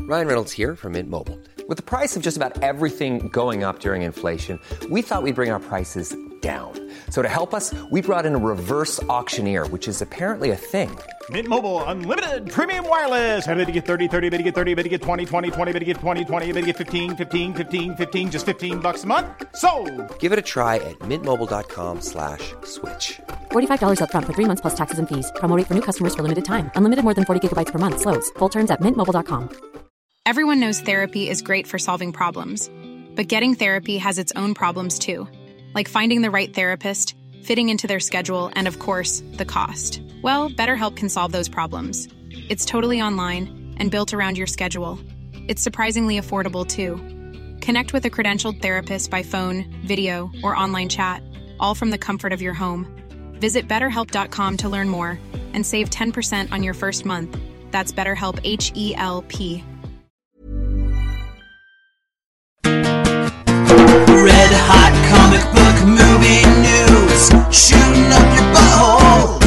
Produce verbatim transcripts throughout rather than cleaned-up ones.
Ryan Reynolds here from Mint Mobile. With the price of just about everything going up during inflation, we thought we'd bring our prices down. So to help us, we brought in a reverse auctioneer, which is apparently a thing. Mint Mobile Unlimited Premium Wireless. How to get thirty, thirty, how to get thirty, how to get twenty, twenty, twenty, how to get twenty, twenty, how to get fifteen, fifteen, fifteen, fifteen, just fifteen bucks a month? Sold! Give it a try at mintmobile.com slash switch. forty-five dollars up front for three months plus taxes and fees. Promo rate for new customers for limited time. Unlimited more than forty gigabytes per month. Slows full terms at mint mobile dot com. Everyone knows therapy is great for solving problems. But getting therapy has its own problems too. Like finding the right therapist, fitting into their schedule, and of course, the cost. Well, BetterHelp can solve those problems. It's totally online and built around your schedule. It's surprisingly affordable too. Connect with a credentialed therapist by phone, video, or online chat, all from the comfort of your home. Visit better help dot com to learn more and save ten percent on your first month. That's BetterHelp, H E L P. Red hot comic book movie news, shooting up your butthole.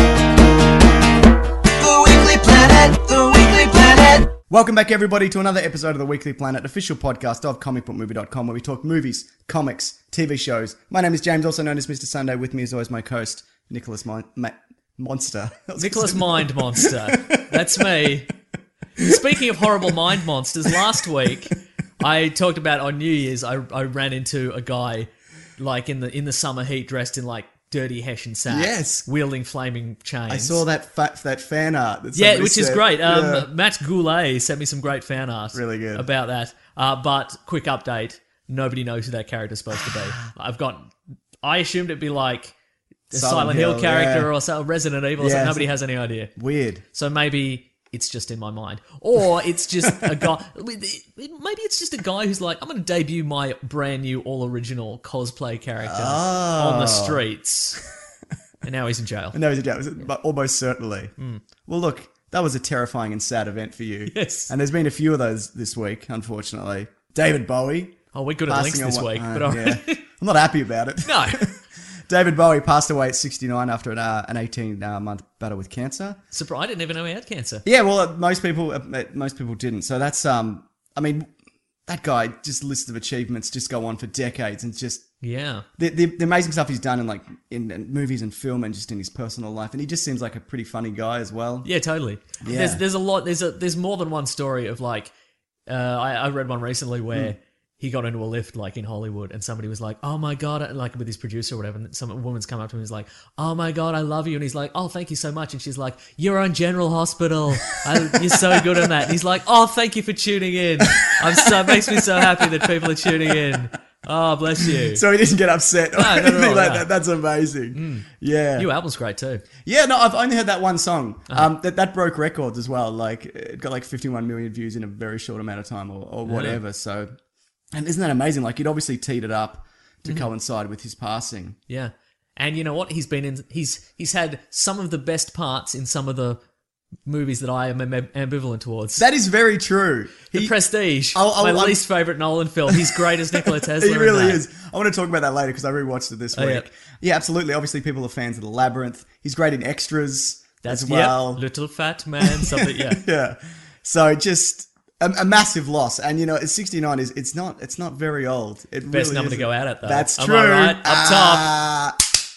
The Weekly Planet, The Weekly Planet. Welcome back, everybody, to another episode of the Weekly Planet, official podcast of comic book movie dot com, where we talk movies, comics, T V shows. My name is James, also known as Mister Sunday. With me, as always, my co-host, Nicholas Mon- Ma- Monster. Nicholas Mind Monster. That's me. Speaking of horrible mind monsters, last week I talked about on New Year's I, I ran into a guy like in the in the summer heat dressed in like dirty Hessian sack, Yes. wielding flaming chains. I saw that fa- that fan art. That Yeah, somebody which is said. great. Um, Yeah. Matt Goulet sent me some great fan art. Really good. About that. Uh, but quick update: nobody knows who that character's supposed to be. I've got. I assumed it'd be like a Silent, Silent Hill, Hill, character yeah. or some Resident Evil. Or Yeah, something. Nobody it's- has any idea. Weird. So maybe it's just in my mind. Or it's just a guy... Maybe it's just a guy who's like, I'm going to debut my brand new all-original cosplay character Oh. on the streets. And now he's in jail. No, it was but almost certainly. Well, look, that was a terrifying and sad event for you. Yes. And there's been a few of those this week, unfortunately. David Bowie. Oh, we're good at links passing this away- week. uh, but all yeah. right. I'm not happy about it. No. David Bowie passed away at sixty-nine after an, uh, an eighteen-month battle with cancer. Surprised. I didn't even know he had cancer. Yeah, well, uh, most people uh, most people didn't. So that's um, I mean, that guy, just list of achievements just go on for decades, and just Yeah. the, the the amazing stuff he's done in like in, in movies and film and just in his personal life, and he just seems like a pretty funny guy as well. Yeah, totally. Yeah. There's there's a lot. There's a there's more than one story of like. Uh, I, I read one recently where. Mm. He got into a lift like in Hollywood and somebody was like, oh my God, like with his producer or whatever. And some woman's come up to him and is like, oh my God, I love you. And he's like, oh, thank you so much. And she's like, you're on General Hospital. I, you're so good on that. And he's like, oh, thank you for tuning in. I'm so, it makes me so happy that people are tuning in. Oh, bless you. So he didn't get upset or No, not at anything all, like no. that. That's amazing. Yeah. New album's great too. Yeah, no, I've only heard that one song. Uh-huh. Um, that that broke records as well. Like it got like fifty-one million views in a very short amount of time, or, or whatever. So, and isn't that amazing? Like he'd obviously teed it up to coincide with his passing. Yeah. And you know what? He's been in, he's, he's had some of the best parts in some of the movies that I am am- ambivalent towards. That is very true. The He- Prestige, I'll- I'll- my I'm- least favourite Nolan film. He's great as Nikola Tesla. He in really that. is. I want to talk about that later because I rewatched it this Oh, week. yeah. Yeah. absolutely. Obviously, people are fans of The Labyrinth. He's great in extras That's as well. Yep, little fat man, something. Yeah. Yeah. So just a, a massive loss, and you know, at sixty-nine is it's not it's not very old. It Best really number to isn't. go out at though. That's Am true. I right? Up top. Ah,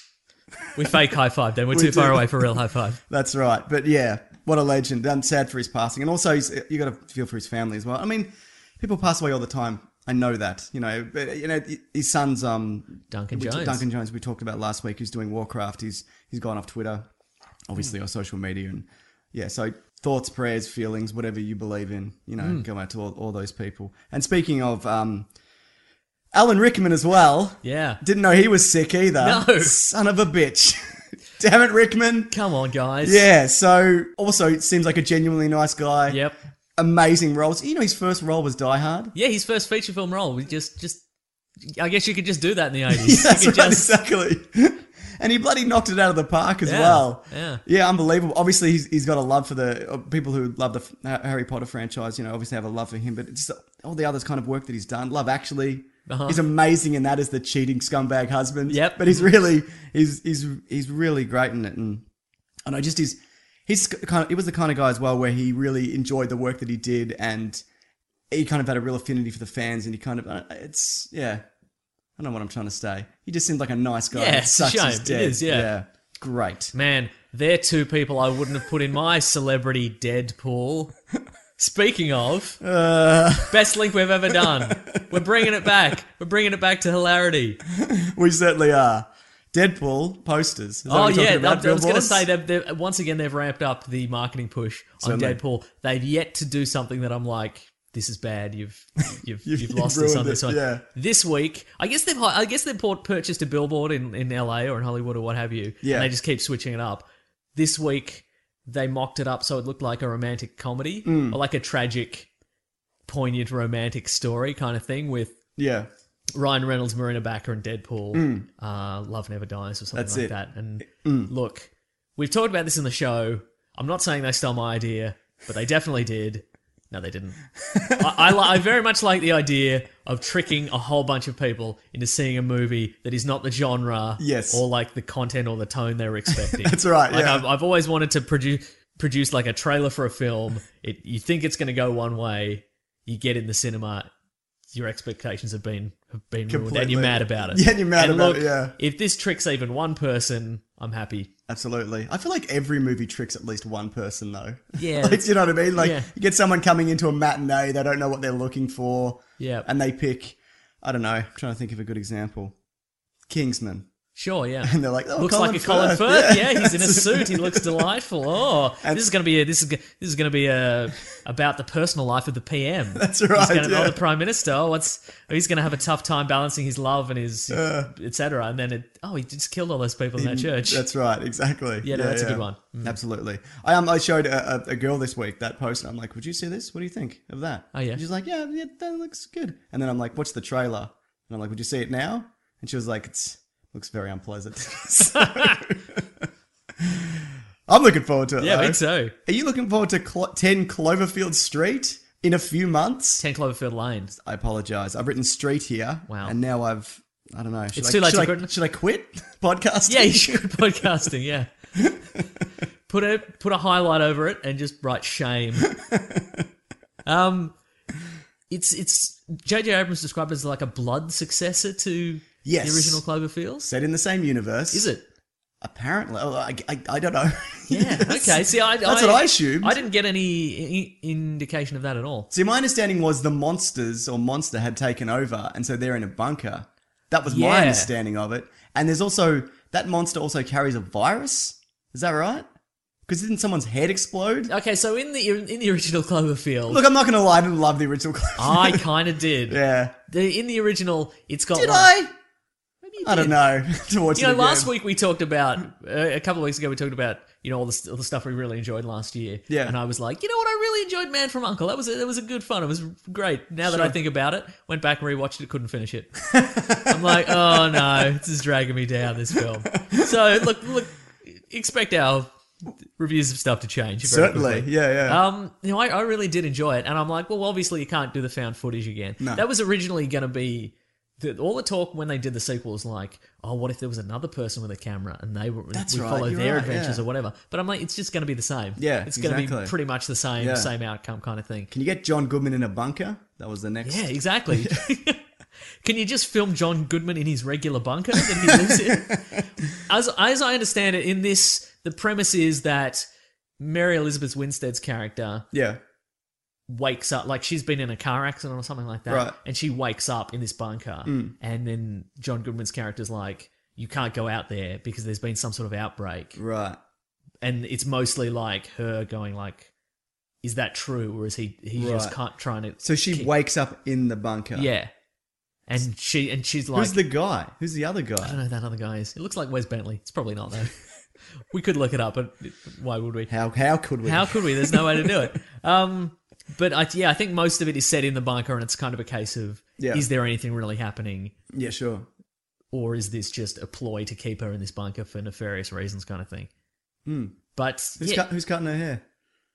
We fake high five. Then we're We too far do. away for real high five. That's right. But yeah, what a legend. I'm sad for his passing, and also he's, you got to feel for his family as well. I mean, people pass away all the time. I know that. You know, but you know, his son's um Duncan we- Jones. Duncan Jones. We talked about last week. Who's doing Warcraft? He's he's gone off Twitter, obviously, Hmm. or social media, and yeah. So thoughts, prayers, feelings, whatever you believe in, you know, Hmm. go out to all, all those people. And speaking of um, Alan Rickman as well. Yeah. Didn't know he was sick either. No. Son of a bitch. Damn it, Rickman. Come on, guys. Yeah, so also it seems like a genuinely nice guy. Yep. Amazing roles. You know, his first role was Die Hard. Yeah, his first feature film role. We just, just. I guess you could just do that in the eighties. That's you could right, just. exactly. And he bloody knocked it out of the park as Yeah, well. yeah. Yeah, unbelievable. Obviously, he's, he's got a love for the uh, people who love the uh, Harry Potter franchise, you know, obviously have a love for him, but it's all the others kind of work that he's done. Love Actually. Uh-huh. He's amazing in that as the cheating scumbag husband. Yep. But he's really, he's, he's, he's really great in it. And I know just his, he's kind of, he was the kind of guy as well where he really enjoyed the work that he did and he kind of had a real affinity for the fans, and he kind of uh, it's yeah. I don't know what I'm trying to say. He just seemed like a nice guy. Yeah, It sucks shame. he's It dead. is, yeah. yeah. Great. Man, they're two people I wouldn't have put in my celebrity Deadpool. Speaking of, Uh, best link we've ever done. We're bringing it back. We're bringing it back to hilarity. we certainly are. Deadpool posters. Is that Oh what you're yeah, talking about, I was going to billboards? say that they've- once again they've ramped up the marketing push on Certainly. Deadpool. They've yet to do something that I'm like, this is bad. You've you've You've- you've lost you've us on ruined this it, one. yeah. This week, I guess they've I guess they've bought, purchased a billboard in, in L A or in Hollywood or what have you. Yeah. And they just keep switching it up. This week they mocked it up so it looked like a romantic comedy Mm. or like a tragic, poignant romantic story kind of thing with Yeah. Ryan Reynolds, Marina Backer, and Deadpool. Uh, Love Never Dies or something Mm. That's like it. that. And look, we've talked about this in the show. I'm not saying they stole my idea, but they definitely did. No, they didn't. I, I, li- I very much like the idea of tricking a whole bunch of people into seeing a movie that is not the genre Yes. or like the content or the tone they're expecting. That's right, Like, yeah. I've, I've always wanted to produce produce like a trailer for a film. It you think it's going to go one way, you get in the cinema, your expectations have been have been ruined, and Completely. you're mad about it. Yeah, and you're mad and about look, it, yeah. If this tricks even one person, I'm happy. Absolutely. I feel like every movie tricks at least one person, though. Yeah, like, that's- you know what I mean? Like, yeah. you get someone coming into a matinee, they don't know what they're looking for. Yeah. And they pick, I don't know, I'm trying to think of a good example. Kingsman. Sure, yeah. And they're like, oh, looks Colin like a Colin Firth. Firth. Yeah. Yeah. He's in a suit. He looks delightful. Oh, And- this is going to be a, this is this is going to be a, about the personal life of the P M. That's He's right, gonna, yeah. Oh, the Prime Minister. Oh, what's he's going to have a tough time balancing his love and his et cetera. And then it, oh, he just killed all those people in that church. That's right, exactly. Yeah, no, that's a good one. Mm. Absolutely. I um, I showed a, a, a girl this week that post, and I'm like, would you see this? What do you think of that? Oh, yeah? And she's like, yeah, yeah, that looks good. And then I'm like, what's the trailer? And I'm like, would you see it now? And she was like, it's looks very unpleasant. So- I'm looking forward to it, Yeah, I though. think so. Are you looking forward to Clo- ten Cloverfield Street in a few months? Ten Cloverfield Lane. I apologise. I've written street here. Wow. And now I've, I don't know. Should It's I, too late should to I, quit. Should I quit podcasting? Yeah, you should podcasting. Yeah. Put a put a highlight over it and just write shame. Um, it's it's J J Abrams described it as like a blood successor to Yes. the original Cloverfield. Set in the same universe. Is it? Apparently. Oh, I, I, I don't know. Yeah. Yes. Okay. See, I, That's what I assumed. I didn't get any I- indication of that at all. See, my understanding was the monsters or monster had taken over, and so they're in a bunker. That was Yeah. my understanding of it. And there's also, that monster also carries a virus. Is that right? Because didn't someone's head explode? Okay, so in the in the original Cloverfield, Look, I'm not going to lie, I didn't love the original Cloverfield. I kind of did. Yeah. The in the original, it's got Did like, I? Maybe you I don't did. know. to watch You know, it last again. week we talked about uh, a couple of weeks ago we talked about you know all the all the stuff we really enjoyed last year. Yeah. and I was like, you know what, I really enjoyed Man from U N C L E. That was a, that was a good fun. It was great. Now that I Sure. think about it, went back and rewatched it, couldn't finish it. I'm like, oh no, this is dragging me down. This film. So look, look, expect our reviews of stuff to change. very Certainly. quickly. Yeah, yeah. Um, you know, I, I really did enjoy it, and I'm like, well, obviously you can't do the found footage again. No. That was originally going to be the, all the talk when they did the sequel was like, oh, what if there was another person with a camera and they were That's we right, follow you're their right, adventures yeah. or whatever. But I'm like, it's just going to be the same. Yeah, it's going to exactly. be pretty much the same, Yeah. same outcome kind of thing. Can you get John Goodman in a bunker? That was the next. Yeah, exactly. Can you just film John Goodman in his regular bunker that he lives in? As as I understand it, in this, the premise is that Mary Elizabeth Winstead's character Yeah. wakes up, like she's been in a car accident or something like that, Right. and she wakes up in this bunker, Mm. and then John Goodman's character's like, you can't go out there because there's been some sort of outbreak, Right. and it's mostly like her going like, is that true, or is he he just Right. can't trying to So she keep- wakes up in the bunker. yeah, and she and she's like, Who's the guy? Who's the other I don't guy? know who that other guy is. It looks like Wes Bentley. It's probably not though. We could look it up, but why would we? How how could we? How could we? There's no way to do it. Um, but I, yeah, I think most of it is set in the bunker, and it's kind of a case of: Yeah. is there anything really happening, Yeah, sure. or is this just a ploy to keep her in this bunker for nefarious reasons, kind of thing? Hmm. But Who's, yeah, cut, who's cutting her hair?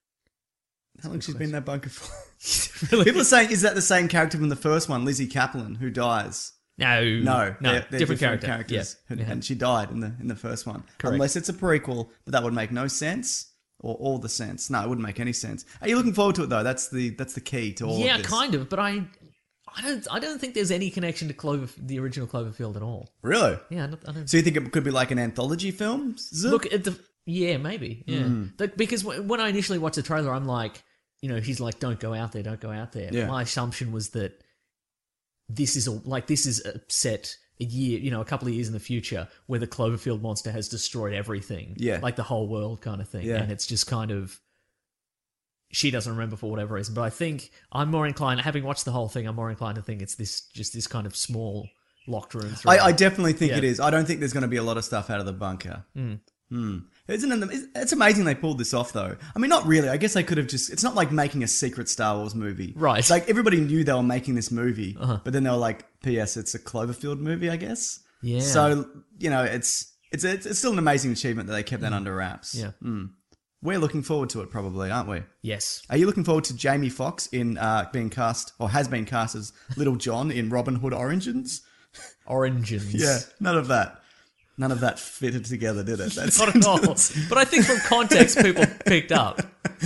How long she's been in that bunker for? really? People are saying, is that the same character from the first one, Lizzie Kaplan, who dies? no, No, no, they're, they're different, character. characters, Yeah. and, Yeah. and she died in the in the first one. Correct. Unless it's a prequel, but that would make no sense. or all the sense. No, it wouldn't make any sense. Are you looking forward to it though? That's the that's the key to all yeah, of this. kind of. But I, I don't, I don't think there's any connection to Clover, the original Cloverfield at all. Really? Yeah, I don't. I don't So you think it could be like an anthology film? Zook? Look at the. Yeah, maybe. Yeah, Mm. But because w- when I initially watched the trailer, I'm like, you know, he's like, "Don't go out there, don't go out there." Yeah. My assumption was that this is a, like this is a set a year, you know, a couple of years in the future, where the Cloverfield monster has destroyed everything. Yeah. like the whole world kind of thing, Yeah. and it's just kind of. She doesn't remember for whatever reason, but I think I'm more inclined, having watched the whole thing, I'm more inclined to think it's this just this kind of small locked room. I, I definitely think Yeah. it is. I don't think there's going to be a lot of stuff out of the bunker. Mm. Hmm. Isn't it? it's- It's amazing they pulled this off, though. I mean, not really. I guess they could have just. It's not like making a secret Star Wars movie, Right. It's like everybody knew they were making this movie, Uh-huh. but then they were like, "P S It's a Cloverfield movie, I guess." Yeah. So you know, it's it's it's, it's still an amazing achievement that they kept that under wraps. Yeah. We're looking forward to it, probably, aren't we? Yes. Are you looking forward to Jamie Foxx in uh, being cast or has been cast as Little John in Robin Hood Origins? Origins. Yeah, none of that. None of that fitted together, did it? That's Not at all. But I think from context, people picked up.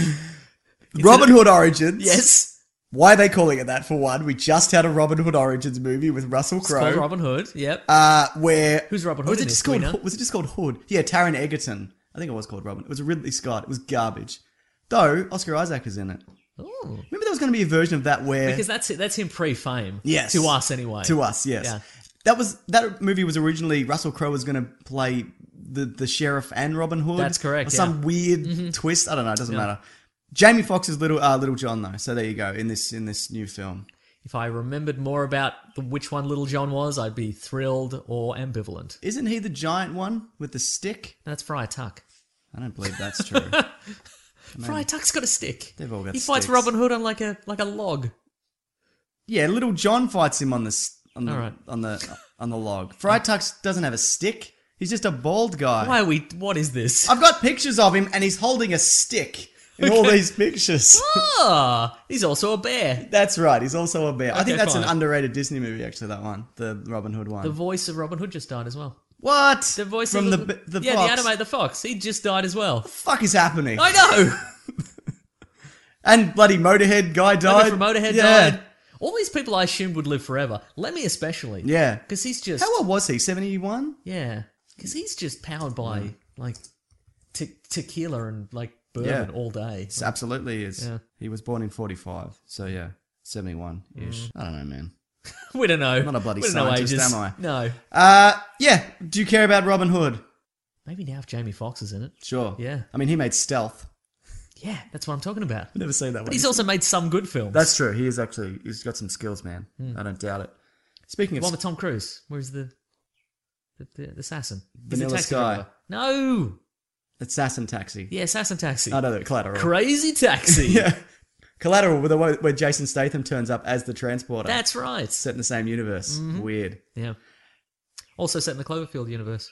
Robin Hood Origins. Yes. Why are they calling it that? For one, we just had a Robin Hood Origins movie with Russell It's called Crowe, Robin Hood. Yep. uh, where Who's Robin was Hood it in just this? Do we called? know? Was it just called Hood? Yeah, Taron Egerton. I think it was called Robin. It was Ridley Scott. It was garbage. Though Oscar Isaac is in it. Ooh. Remember, there was going to be a version of that where Because that's it. That's him pre-fame. Yes. To us, anyway. To us, yes. Yeah. That was that movie was originally Russell Crowe was going to play the the sheriff and Robin Hood. That's correct, Or some yeah. Mm-hmm. weird twist. I don't know. It doesn't matter. Jamie Foxx is little uh, Little John though. So there you go in this in this new film. If I remembered more about the, which one Little John was, I'd be thrilled or ambivalent. Isn't he the giant one with the stick? That's Friar Tuck. I don't believe that's true. Friar Tuck's got a stick. They've all got He fights sticks. Robin Hood on like a like a log. Yeah, Little John fights him on the s- on the All right. on the on the log. Friar Tuck doesn't have a stick. He's just a bald guy. Why are we? What is this? I've got pictures of him, and he's holding a stick in all these pictures. Ah, he's also a bear. That's right. He's also a bear. I Okay, think that's an fine. underrated Disney movie, actually. That one, the Robin Hood one. The voice of Robin Hood just died as well. what? The voice from of the the yeah, fox. the animator, the fox. He just died as well. Fuck is happening? I know. And bloody Motorhead guy died. Died. From Motorhead yeah. died. All these people I assumed would live forever. Lemmy especially. Yeah. Because he's just How old was he? Seventy-one. yeah. Because he's just powered by like te- tequila and like bourbon Yeah. all day. Absolutely is. Yeah. He was born in forty-five. So yeah, seventy-one ish. I don't know, man. We don't know. Not a bloody we don't know scientist, ages. am I? No. Uh, yeah. Do you care about Robin Hood? Maybe now if Jamie Foxx is in it. Sure. Yeah. I mean, he made Stealth. Yeah, that's what I'm talking about. I've never seen that one. But he's also made some good films. That's true. He is actually. He's got some skills, man. I don't doubt it. Speaking the of one with Tom Cruise. Where's the the, the, the assassin? He's Vanilla the taxi Sky. driver. No. Assassin Taxi. Yeah, assassin taxi. I know that. Collateral. Crazy taxi. Yeah. Collateral, where, the, way- where Jason Statham turns up as the transporter. That's right. set in the same universe. Weird. Yeah. Also set in the Cloverfield universe.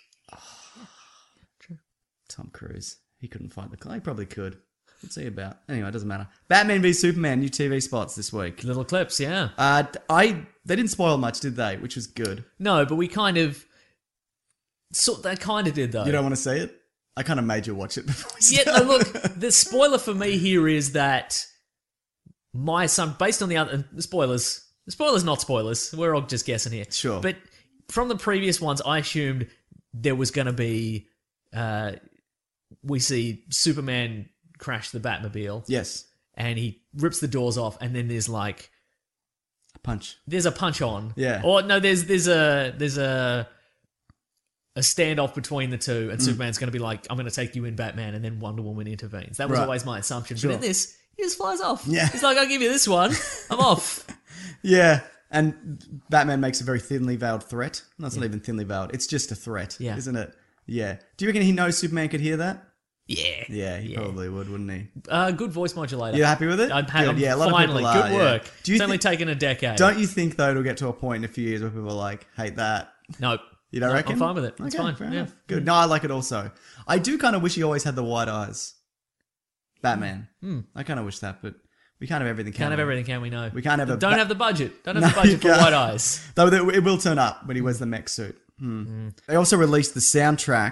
Tom Cruise. He couldn't fight the car. He probably could. What's he about? Anyway, it doesn't matter. Batman v Superman, new T V spots this week. Little clips, yeah. Uh, I they didn't spoil much, did they? Which was good. No, but we kind of... So, they kind of did, though. You don't want to see it? I kind of made you watch it before we Yeah, started. no, look, the spoiler for me here is that my son, based on the other... Spoilers. Spoilers, not spoilers. We're all just guessing here. Sure. But from the previous ones, I assumed there was going to be... Uh, we see Superman crash the Batmobile, Yes. and he rips the doors off, and then there's like... A punch. There's a punch on. Yeah. Or, no, there's there's a... There's a... A standoff between the two, Mm. and Superman's going to be like, I'm going to take you in, Batman, and then Wonder Woman intervenes. That was Right. always my assumption. Sure. But in this, he just flies off. Yeah. He's like, I'll give you this one. I'm off. Yeah. And Batman makes a very thinly veiled threat. No, it's not even thinly veiled. It's just a threat, Yeah. isn't it? Yeah. Do you reckon he knows Superman could hear that? Yeah. Yeah, he probably would, wouldn't he? Uh, good voice modulator. You happy with it? I'm, ha- Good, I'm yeah, a lot of finally. people are, good yeah. work. Do you it's only thi- taken a decade. Don't you think, though, it'll get to a point in a few years where people are like, hate that? Nope. You don't No, reckon? I'm fine with it. It's Okay, fine. fair Yeah. enough. Good. No, I like it also. I do kind of wish he always had the white eyes. Batman. I kind of wish that, but we can't have everything. Can't have we? everything, can we know? We can't have a Don't ba- have the budget. Don't have No, the budget you for can't. white eyes. Though it will turn up when he wears the mech suit. Hmm. They also released the soundtrack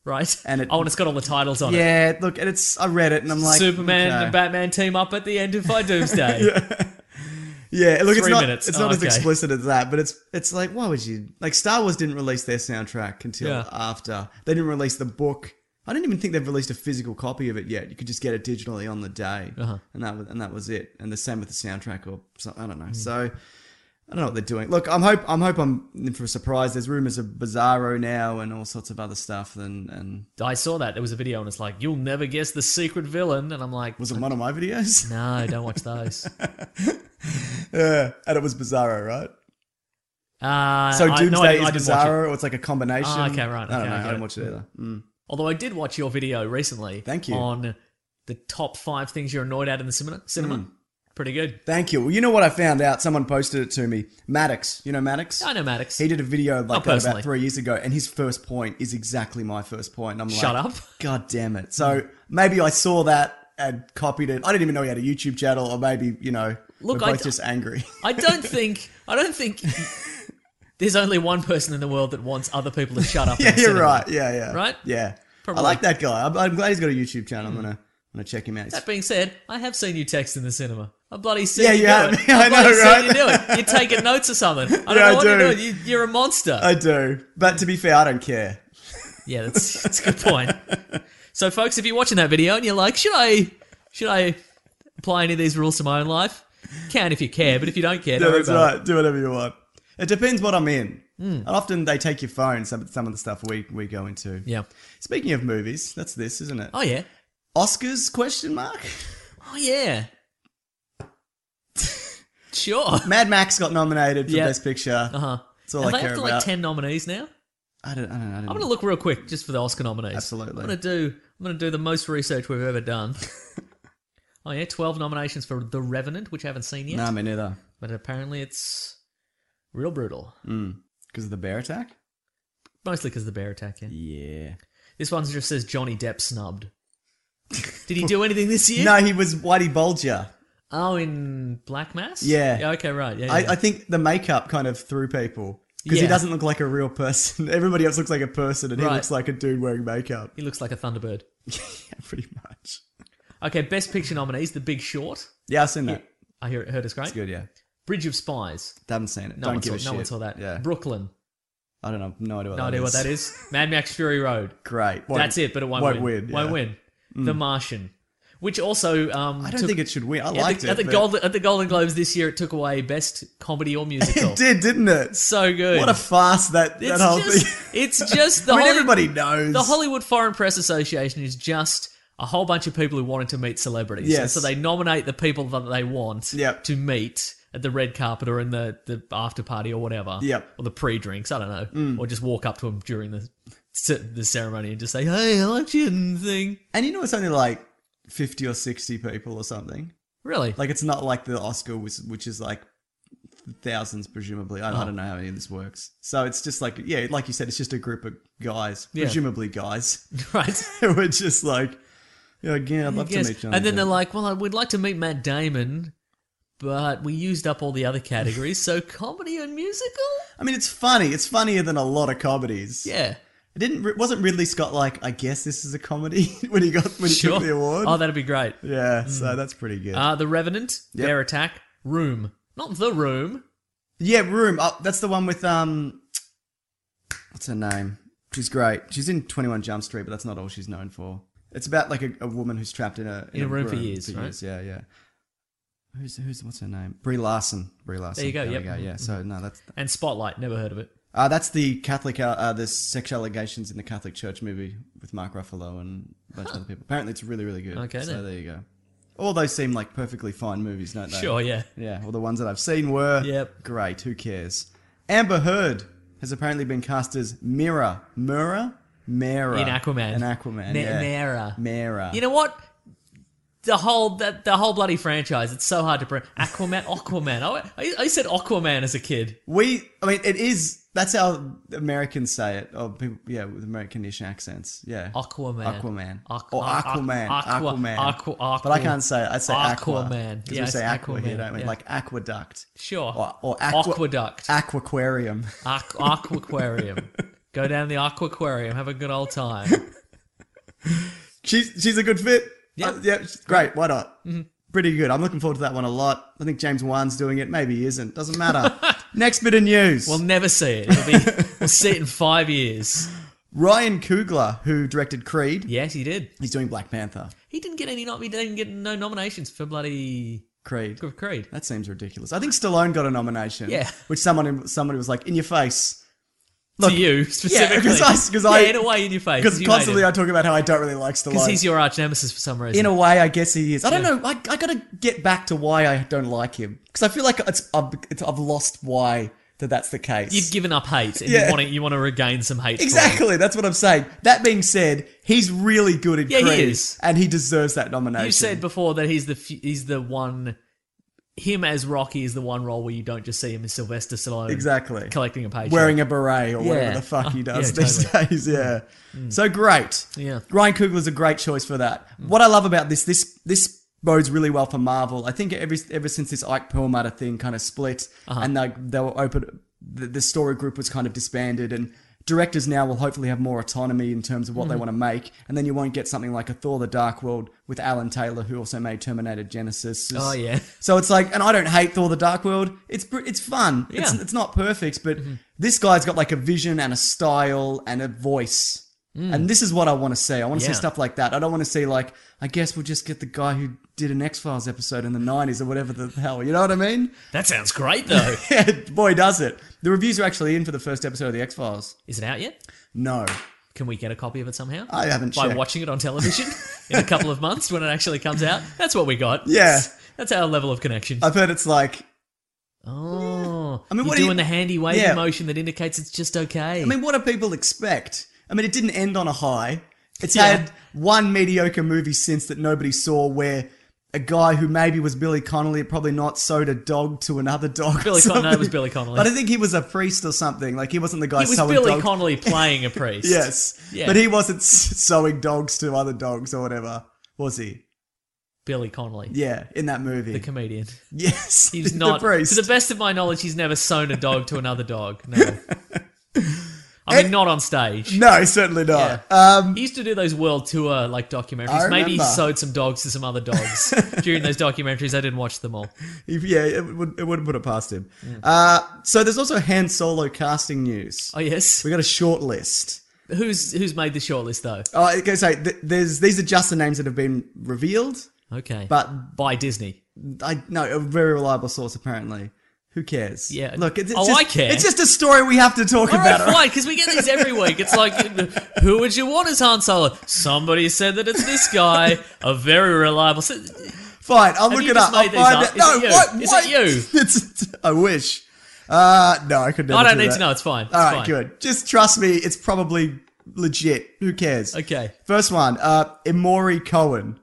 Right? And it- oh, and it's got all the titles on it. Yeah, look, and it's I read it and I'm like, Superman okay. and Batman team up at the end of Fight Doomsday. Yeah, look, it's Three not minutes. it's not Oh, as okay. explicit as that, but it's it's like, why would you like Star Wars didn't release their soundtrack until Yeah. after. They didn't release the book. I didn't even think they've released a physical copy of it yet. You could just get it digitally on the day, Uh-huh. and that was and that was it. And the same with the soundtrack, or so, I don't know. Mm. So I don't know what they're doing. Look, I'm hope I'm hope I'm in for a surprise. There's rumors of Bizarro now and all sorts of other stuff. And and I saw that. There was a video and it's like, you'll never guess the secret villain. And I'm like, was it one of my videos? no, don't watch those. Yeah, and it was Bizarro, right? Uh, So I- Doomsday no, I, didn't- I is didn't watch it. Bizarro, or it's like a combination. Ah, okay, right, I don't okay, know. I I get didn't it. watch it either. Mm. Although I did watch your video recently. Thank you. On the top five things you're annoyed at in the cinema. Cinema. Mm. Pretty good. Thank you. Well, you know what I found out? Someone posted it to me. Maddox, you know Maddox? I know Maddox. He did a video like Not that personally. about three years ago, and his first point is exactly my first point. And I'm Shut like, up. God damn it. So maybe I saw that and copied it. I didn't even know he had a YouTube channel, or maybe, you know, Look, we're I both d- just angry. I don't think. I don't think. There's only one person in the world that wants other people to shut up. Yeah, in the you're cinema. right. Yeah, yeah. Right? Yeah. Probably. I like that guy. I'm, I'm glad he's got a YouTube channel. I'm gonna, I'm gonna check him out. He's- That being said, I have seen you text in the cinema. I bloody seen Yeah, you you do have. it. Yeah, I I bloody know, seen right? you do it. You're taking notes or something. I don't Yeah, know I what do. you're doing. You, you're a monster. I do. But to be fair, I don't care. Yeah, that's that's a good point. So, folks, if you're watching that video and you're like, should I should I apply any of these rules to my own life? Can if you care, but if you don't care, Yeah, don't worry that's about right. Do whatever you want. It depends what I'm in. And often they take your phone, some, some of the stuff we, we go into. it. Yeah. Speaking of movies, that's this, isn't it? Oh yeah. Oscars, question mark? Oh yeah. Sure. Mad Max got nominated for Yeah. Best Picture. Uh huh. That's all Have I they care up to about. like ten nominees now? I don't, I don't know. I don't I'm know. gonna look real quick just for the Oscar nominees. Absolutely. I'm gonna do. I'm gonna do the most research we've ever done. Oh yeah, twelve nominations for The Revenant, which I haven't seen yet. Nah, me neither. But apparently it's real brutal. Because of the bear attack? Mostly because of the bear attack. Yeah. Yeah. This one just says Johnny Depp snubbed. Did he do anything this year? No, he was Whitey Bulger. Oh, in Black Mass? Yeah. Okay, right. Yeah. I, yeah. I think the makeup kind of threw people. Because he Yeah. doesn't look like a real person. Everybody else looks like a person, and he Right. looks like a dude wearing makeup. He looks like a Thunderbird. Yeah, pretty much. Okay, Best Picture nominees: The Big Short. Yeah, I've seen that. I hear heard it's great. It's good, yeah. Bridge of Spies. Haven't seen it. No Don't one give saw. a shit. No one saw that. Yeah. Brooklyn. I don't know. No idea what No that idea is. what that is. Mad Max Fury Road. Great. Won't- That's it, but it won't, won't win. win, Won't yeah. win. The Martian, which also um, I don't took- think it should win. I at liked the, it. at the but- Golden at the Golden Globes this year. It took away Best Comedy or Musical. It did, didn't it? So good. What a farce that, that it's whole just, thing. It's just the I mean, Holly- everybody knows. The Hollywood Foreign Press Association is just a whole bunch of people who wanted to meet celebrities. Yes. And so they nominate the people that they want Yep. to meet at the red carpet or in the, the after party or whatever. Yep. Or the pre-drinks, I don't know. Or just walk up to them during the ce- the ceremony and just say, hey, I like you and thing. And you know, it's only like fifty or sixty people or something. Really? Like, it's not like the Oscar, which, which is like thousands, presumably. I, I Oh. don't know how any of this works. So it's just like, yeah, like you said, it's just a group of guys, Yeah. presumably guys. right. who are just like, yeah, again, I'd love to Yes. meet Johnny And then Depp. they're like, well, we'd like to meet Matt Damon, but we used up all the other categories, so comedy and musical? I mean, it's funny. It's funnier than a lot of comedies. Yeah. It didn't. Wasn't Ridley Scott like? I guess this is a comedy when he got when he Sure. took the award. Oh, that'd be great. yeah, so that's pretty good. Uh, The Revenant, Yep. Bear Attack, Room. Not The Room. yeah, Room. Oh, that's the one with um, what's her name? She's great. She's in twenty-one Jump Street, but that's not all she's known for. It's about like a, a woman who's trapped in a In a room for years, right? Yeah, yeah. Who's who's what's her name? Brie Larson. Brie Larson. There you go, we yep. Mm-hmm. Yeah. So no, that's And Spotlight, never heard of it. uh, that's the Catholic. Uh, uh, the sexual allegations in the Catholic Church movie with Mark Ruffalo and a bunch of other people. Apparently, it's really really good. Okay, so then. there you go. All those seem like perfectly fine movies, don't they? Sure, yeah. Yeah, well, the ones that I've seen were Yep. great. Who cares? Amber Heard has apparently been cast as Mira. Mira? Mera. In Aquaman. In Aquaman, Ma- yeah. Mera. Mera. You know what? The whole that the whole bloody franchise, it's so hard to pronounce. Aquaman, Aquaman. I, I, I said Aquaman as a kid. We, I mean, it is, that's how Americans say it. Or people, yeah, with American-ish accents. Yeah. Aquaman. Aquaman. Aqu- or aqu- Aquaman. aqua- Aquaman. aqua- aqua- But I can't say it. I say aqua. Aquaman. Because Yeah, we say it's aqua here, Aquaman, don't we? yeah. Like aqueduct. Sure. Or, or aqua, Aqueduct. Aquaquarium. Aqu- Aquaquarium. Go down the Aquaquarium, have a good old time. she's she's a good fit. Yeah. Uh, yeah, great. Why not? Mm-hmm. Pretty good. I'm looking forward to that one a lot. I think James Wan's doing it. Maybe he isn't. Doesn't matter. Next bit of news. We'll never see it. It'll be, we'll see it in five years. Ryan Coogler, who directed Creed, Yes, he did. he's doing Black Panther. He didn't get any. Nom- he didn't get no nominations for bloody Creed. Creed. That seems ridiculous. I think Stallone got a nomination. Yeah. Which someone somebody was like, in your face. To you specifically. Yeah, because I, yeah, I, in a way, in your face. because constantly I talk about how I don't really like Stallone. Because he's your arch nemesis for some reason. In a way, I guess he is. I don't Yeah. know. I, I got to get back to why I don't like him. Because I feel like it's I've, it's I've lost why that that's the case. You've given up hate, and Yeah. you want to you want to regain some hate. For him. Exactly. That's what I'm saying. That being said, he's really good at Yeah, he Creed. is. And he deserves that nomination. You said before that he's the f- he's the one. Him as Rocky is the one role where you don't just see him as Sylvester Stallone. Exactly. Collecting a paycheck. Wearing a beret or whatever Yeah. the fuck he Oh, does yeah, these totally. days. Yeah. So great. Yeah. Ryan Coogler's a great choice for that. What I love about this, this, this bodes really well for Marvel. I think ever, ever since this Ike Perlmutter thing kind of split Uh-huh. and they, they were open, the, the story group was kind of disbanded and directors now will hopefully have more autonomy in terms of what they Mm-hmm. want to make. And then you won't get something like a Thor the Dark World with Alan Taylor, who also made Terminator Genesis. Oh, yeah. So it's like, and I don't hate Thor the Dark World. It's pr- it's fun. It's, Yeah. Mm-hmm. it's not perfect, but this guy's got like a vision and a style and a voice. And this is what I want to see. I want to Mm. Yeah. see stuff like that. I don't want to see like, I guess we'll just get the guy who did an X-Files episode in the nineties or whatever the hell. You know what I mean? That sounds great, though. Yeah, boy, does it. The reviews are actually in for the first episode of the X-Files. Is it out yet? No. Can we get a copy of it somehow? I haven't By checked. watching it on television in a couple of months when it actually comes out. That's what we got. Yeah. That's, that's our level of connection. I've heard it's like, oh. I mean, You're what do doing you- the handy waving Yeah. motion that indicates it's just okay. I mean, what do people expect? I mean, it didn't end on a high. It's Yeah. had one mediocre movie since that nobody saw where a guy who maybe was Billy Connolly, probably not, sewed a dog to another dog. Billy or Con- no, it something. was Billy Connolly. But I think he was a priest or something. Like, he wasn't the guy it was sewing Billy dogs. Connolly playing a priest. Yes. Yeah. But he wasn't s- sewing dogs to other dogs or whatever, was he? Billy Connolly. Yeah, in that movie. The comedian. yes. He's the not. priest. To the best of my knowledge, he's never sewn a dog to another dog. No. I mean, not on stage. No, certainly not. Yeah. Um, He used to do those world tour like documentaries. I Maybe he remember. sewed some dogs to some other dogs during those documentaries. I didn't watch them all. if- yeah, it, would, it wouldn't put it past him. Uh, so there's also Han Solo casting news. Oh yes. We got a short list. Who's who's made the shortlist though? Oh, okay, so th- there's these are just the names that have been revealed, Okay. but by Disney. I no a very reliable source apparently. Who cares? Yeah. Look, it's, it's Oh, just, I care. It's just a story we have to talk All about. right, all fine, because we get these every week. It's like, who would you want as Han Solo? Somebody said that it's this guy, a very reliable. So, Fine, I'll Have look you it up. just I'll made these find up? it. Is No, it you? what? Is what? it you? It's. I wish. Uh, no, I could never. I don't do need that. to know. It's fine. It's All right, fine. good. Just trust me. It's probably legit. Who cares? Okay. First one. Uh, Emory Cohen.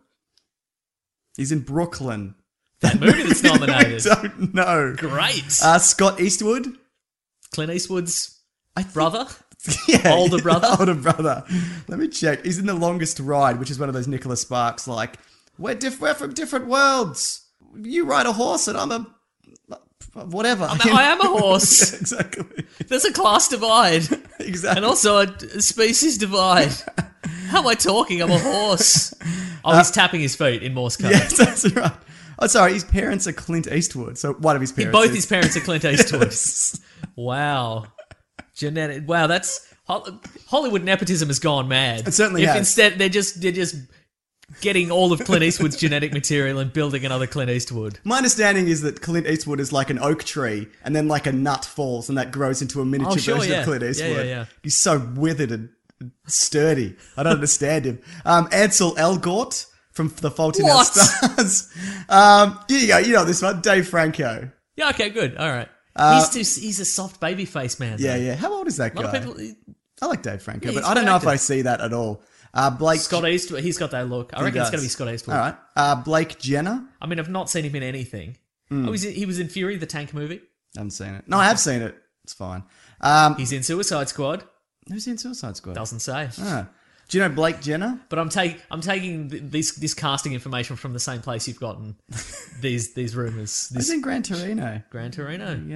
He's in Brooklyn. That movie that's nominated. I don't know. Great. Uh, Scott Eastwood. Clint Eastwood's I think- brother. Yeah, Older brother? older brother. Let me check. He's in The Longest Ride, which is one of those Nicholas Sparks, like, we're, diff- we're from different worlds. You ride a horse and I'm a... whatever. I'm a- I am a horse. Yeah, exactly. There's a class divide. Exactly. And also a, a species divide. How am I talking? I'm a horse. Oh, he's tapping his feet in Morse code. Yes, that's right. Oh, sorry, his parents are Clint Eastwood. So one of his parents Both is- his parents are Clint Eastwood. Yes. Wow. Genetic. Wow, that's... Hol- Hollywood nepotism has gone mad. It certainly if has. Instead, they're just they're just getting all of Clint Eastwood's genetic material and building another Clint Eastwood. My understanding is that Clint Eastwood is like an oak tree, and then like a nut falls, and that grows into a miniature Oh, sure, version yeah. of Clint Yeah, Eastwood. yeah, yeah. He's so withered and sturdy. I don't understand him. Um, Ansel Elgort from The Fault in Our What? Stars. Um, here you go. You know this one, Dave Franco. Yeah, okay, good. All right. Uh, he's too, he's a soft baby face man. Yeah, though. yeah. How old is that A lot guy? of people... I like Dave Franco, Yeah, but he's I don't a good know if actor. I see that at all. Uh, Blake. Scott Eastwood, he's got that look. I he reckon it's does. going to be Scott Eastwood. All right. Uh, Blake Jenner. I mean, I've not seen him in anything. Hmm. Oh, he's in, he was in Fury, the tank movie. I haven't seen it. No, I have seen it. It's fine. Um, He's in Suicide Squad. who's in Suicide Squad? Doesn't say. Ah. Do you know Blake Jenner? But I'm taking I'm taking th- this this casting information from the same place you've gotten these these rumors. He's This in Gran Torino. Gran Torino. Yeah.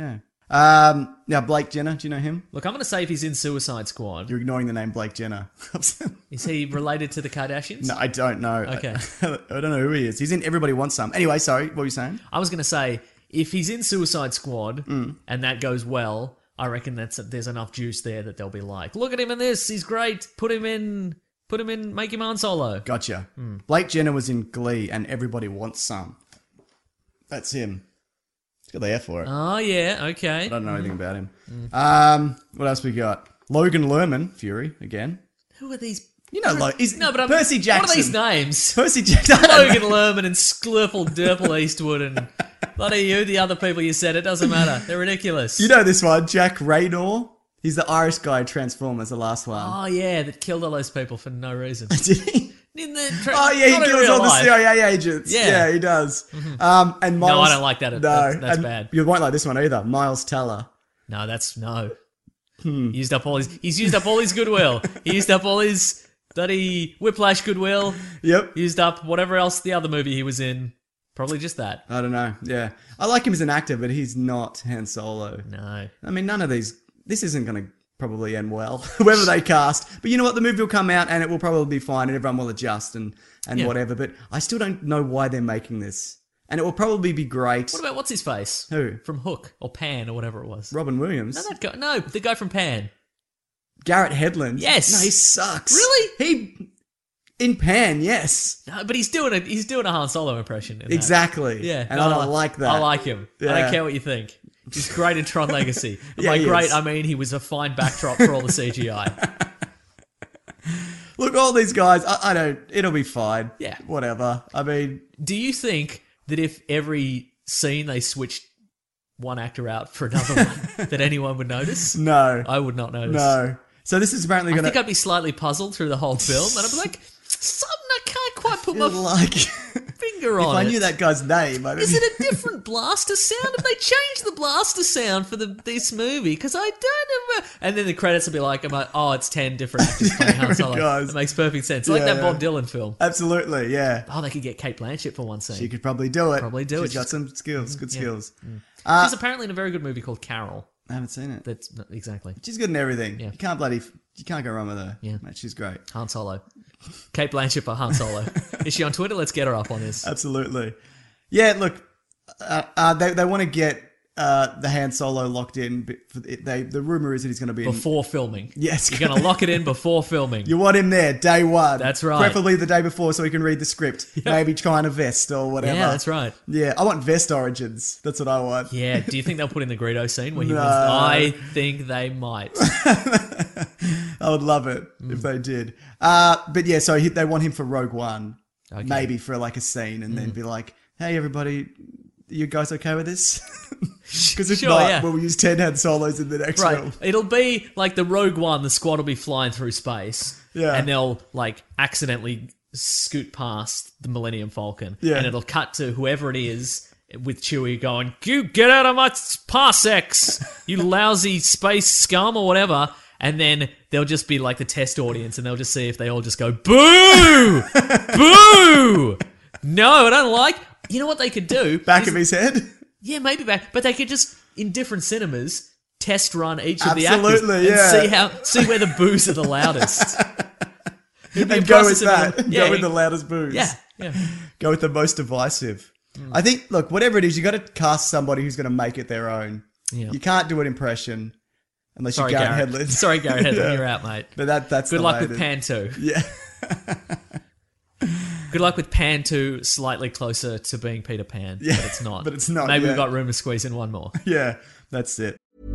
Um, now, Blake Jenner, do you know him? Look, I'm going to say if he's in Suicide Squad, You're ignoring the name Blake Jenner. is he related to the Kardashians? No, I don't know. Okay. I, I don't know who he is. He's in Everybody Wants Some. Anyway, sorry, what were you saying? I was going to say, if he's in Suicide Squad Mm. and that goes well, I reckon that's there's enough juice there that they'll be like, look at him in this, he's great, put him in, put him in, make him Han Solo. Gotcha. Mm. Blake Jenner was in Glee and Everybody Wants Some. That's him. He's got the F for it. Oh, yeah, okay. I don't know anything about him. Mm. Um, what else we got? Logan Lerman, Fury, again. Who are these? You know, like, he's, No, but I'm, Percy Jackson. What are these names? Percy Jackson. I don't Logan know. Lerman and Sklurple Durple Eastwood and bloody you, the other people you said, it doesn't matter. They're ridiculous. You know this one, Jack Raynor. He's the Irish guy in Transformers, the last one. Oh, yeah, that killed all those people for no reason. Did he? In the tra- Oh yeah, he not in kills real all the life. C I A agents. Yeah. Yeah, he does. Um, and Miles, No, I don't like that. No, That's- that's and bad. You won't like this one either. Miles Teller. No, that's no. Hmm. Used up all his. He's used up all his goodwill. He used up all his bloody Whiplash goodwill. Yep. Used up whatever else the other movie he was in. Probably just that. I don't know. Yeah, I like him as an actor, but he's not Han Solo. No. I mean, none of these. This isn't going to probably end well, whoever they cast. But you know what? The movie will come out and it will probably be fine, and everyone will adjust and and Yeah. whatever. But I still don't know why they're making this, and it will probably be great. What about what's his face? Who? From Hook or Pan or whatever it was. Robin Williams? No, that guy. No, the guy from Pan. Garrett Hedlund? Yes. No, he sucks. Really? He in Pan, yes. No, but he's doing a he's doing a Han Solo impression. In that. Exactly. Yeah, And no, I don't like that. I like him. I Yeah. don't care what you think. He's great in Tron Legacy. And Yeah, by he great, is. I mean he was a fine backdrop for all the C G I. Look, all these guys, I, I don't, it'll be fine. Yeah. Whatever. I mean, Do you think that if every scene they switched one actor out for another one, that anyone would notice? no. I would not notice. No. So this is apparently I going think to... I'd be slightly puzzled through the whole film, and I'd be like, something I can't quite put my like... finger if on I it. knew that guy's name, I Is it a different blaster sound? Have they changed the blaster sound for the this movie? Because I don't know. And then the credits will be like, I'm like, oh, it's ten different actors playing Han Solo. Guys. It makes perfect sense. Like Yeah. that Bob Dylan film. Absolutely, yeah. Oh, they could get Kate Blanchett for one scene. She could probably do it. Probably do it. She's got She's- some skills, good yeah. skills. She's apparently in a very good movie called Carol. I haven't seen it. That's not exactly She's good in everything. Yeah. You can't bloody... You can't go wrong with her. Yeah. Mate, she's great. Han Solo. Kate Blanchett for Han Solo. Is she on Twitter? Let's get her up on this. Absolutely. Yeah, look, uh, uh, they they want to get uh, the Han Solo locked in. But for it, they the rumor is that he's going to be in, Before filming. Yes. You're going to lock it in before filming. You want him there day one. That's right. Preferably the day before, so he can read the script. Maybe try on a vest or whatever. Yeah, that's right. Yeah, I want vest origins. That's what I want. Yeah, do you think they'll put in the Greedo scene where he No. wins? I think they might. I would love it if they did. Uh, but yeah, so he, they want him for Rogue One, Okay. maybe for like a scene, and then be like, "Hey, everybody, you guys okay with this?" Because if Sure, not, yeah. we'll use ten Han Solos in the next Right. film. It'll be like the Rogue One, the squad will be flying through space. Yeah. And they'll like accidentally scoot past the Millennium Falcon. Yeah. And it'll cut to whoever it is with Chewie going, you get out of my parsecs, you lousy space scum or whatever. And then they'll just be like the test audience and they'll just see if they all just go, boo! Boo! No, I don't like. You know what they could do? Back Is- of his head. Yeah, maybe back, but they could just in different cinemas test run each of the actors Absolutely, and yeah. see how see where the boos are the loudest. It'd be a And go with process of- that. Yeah, Go with the loudest boos. yeah, yeah. Go with the most divisive. I think, look, whatever it is, you got to cast somebody who's going to make it their own. Yeah. You can't do an impression unless Sorry, you're Garrett. Garrett Hedlund. Sorry, Garrett Hedlund, Yeah. you're out, mate. But that, that's Good the luck way with it is. Pan two. Yeah. Good luck with Pan two, slightly closer to being Peter Pan, Yeah, but it's not. but it's not, Maybe yeah. we've got room to squeeze in one more. Yeah, that's it.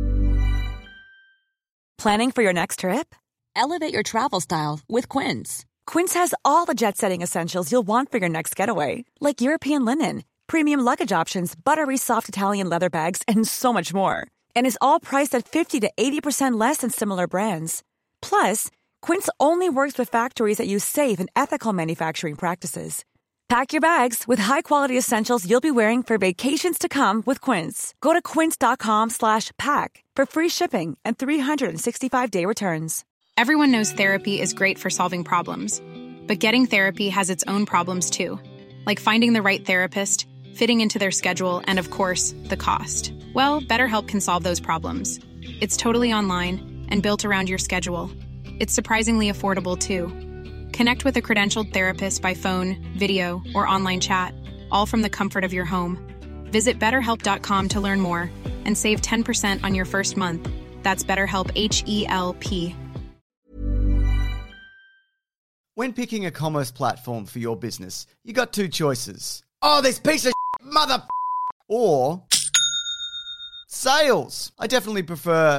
Planning for your next trip? Elevate your travel style with Quince. Quince has all the jet-setting essentials you'll want for your next getaway, like European linen, premium luggage options, buttery soft Italian leather bags, and so much more. And is all priced at fifty to eighty percent less than similar brands. Plus, Quince only works with factories that use safe and ethical manufacturing practices. Pack your bags with high-quality essentials you'll be wearing for vacations to come with Quince. Go to quince.com slash pack for free shipping and three sixty-five day returns. Everyone knows therapy is great for solving problems, but getting therapy has its own problems too, like finding the right therapist, fitting into their schedule, and of course, the cost. Well, BetterHelp can solve those problems. It's totally online and built around your schedule. It's surprisingly affordable, too. Connect with a credentialed therapist by phone, video, or online chat, all from the comfort of your home. Visit better help dot com to learn more and save ten percent on your first month. That's BetterHelp, H E L P. When picking a commerce platform for your business, you got two choices. Oh, this piece of shit, mother... Or... sales. I definitely prefer...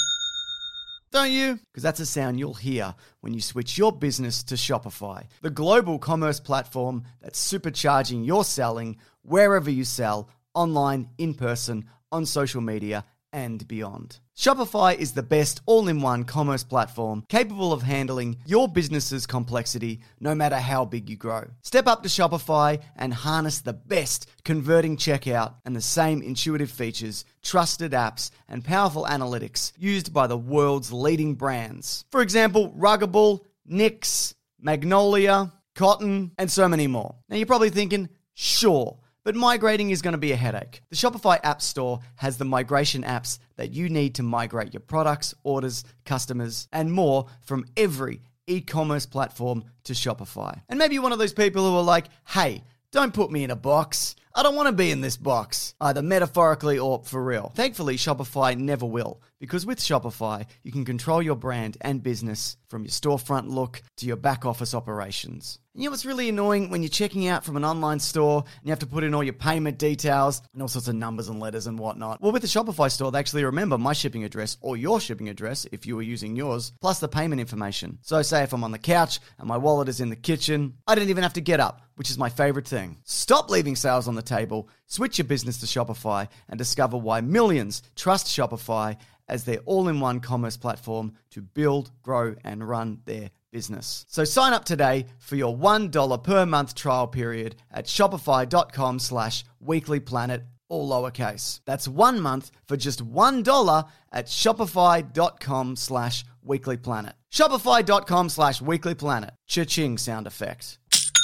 Don't you? Because that's a sound you'll hear when you switch your business to Shopify, the global commerce platform that's supercharging your selling wherever you sell, online, in person, on social media, and beyond. Shopify is the best all-in-one commerce platform capable of handling your business's complexity no matter how big you grow. Step up to Shopify and harness the best converting checkout and the same intuitive features, trusted apps, and powerful analytics used by the world's leading brands. For example, Ruggable, Nix, Magnolia, Cotton, and so many more. Now you're probably thinking, sure, but migrating is going to be a headache. The Shopify App Store has the migration apps that you need to migrate your products, orders, customers, and more from every e-commerce platform to Shopify. And maybe you're one of those people who are like, hey, don't put me in a box. I don't want to be in this box, either metaphorically or for real. Thankfully, Shopify never will, because with Shopify, you can control your brand and business from your storefront look to your back office operations. And you know what's really annoying when you're checking out from an online store and you have to put in all your payment details and all sorts of numbers and letters and whatnot? Well, with the Shopify store, they actually remember my shipping address or your shipping address if you were using yours, plus the payment information. So say if I'm on the couch and my wallet is in the kitchen, I don't even have to get up, which is my favorite thing. Stop leaving sales on the table, switch your business to Shopify, and discover why millions trust Shopify as their all-in-one commerce platform to build, grow, and run their business. So sign up today for your one dollar per month trial period at shopify.com slash weeklyplanet, all lowercase. That's one month for just one dollar at shopify.com slash weeklyplanet. Shopify.com slash weeklyplanet. Cha-ching sound effect.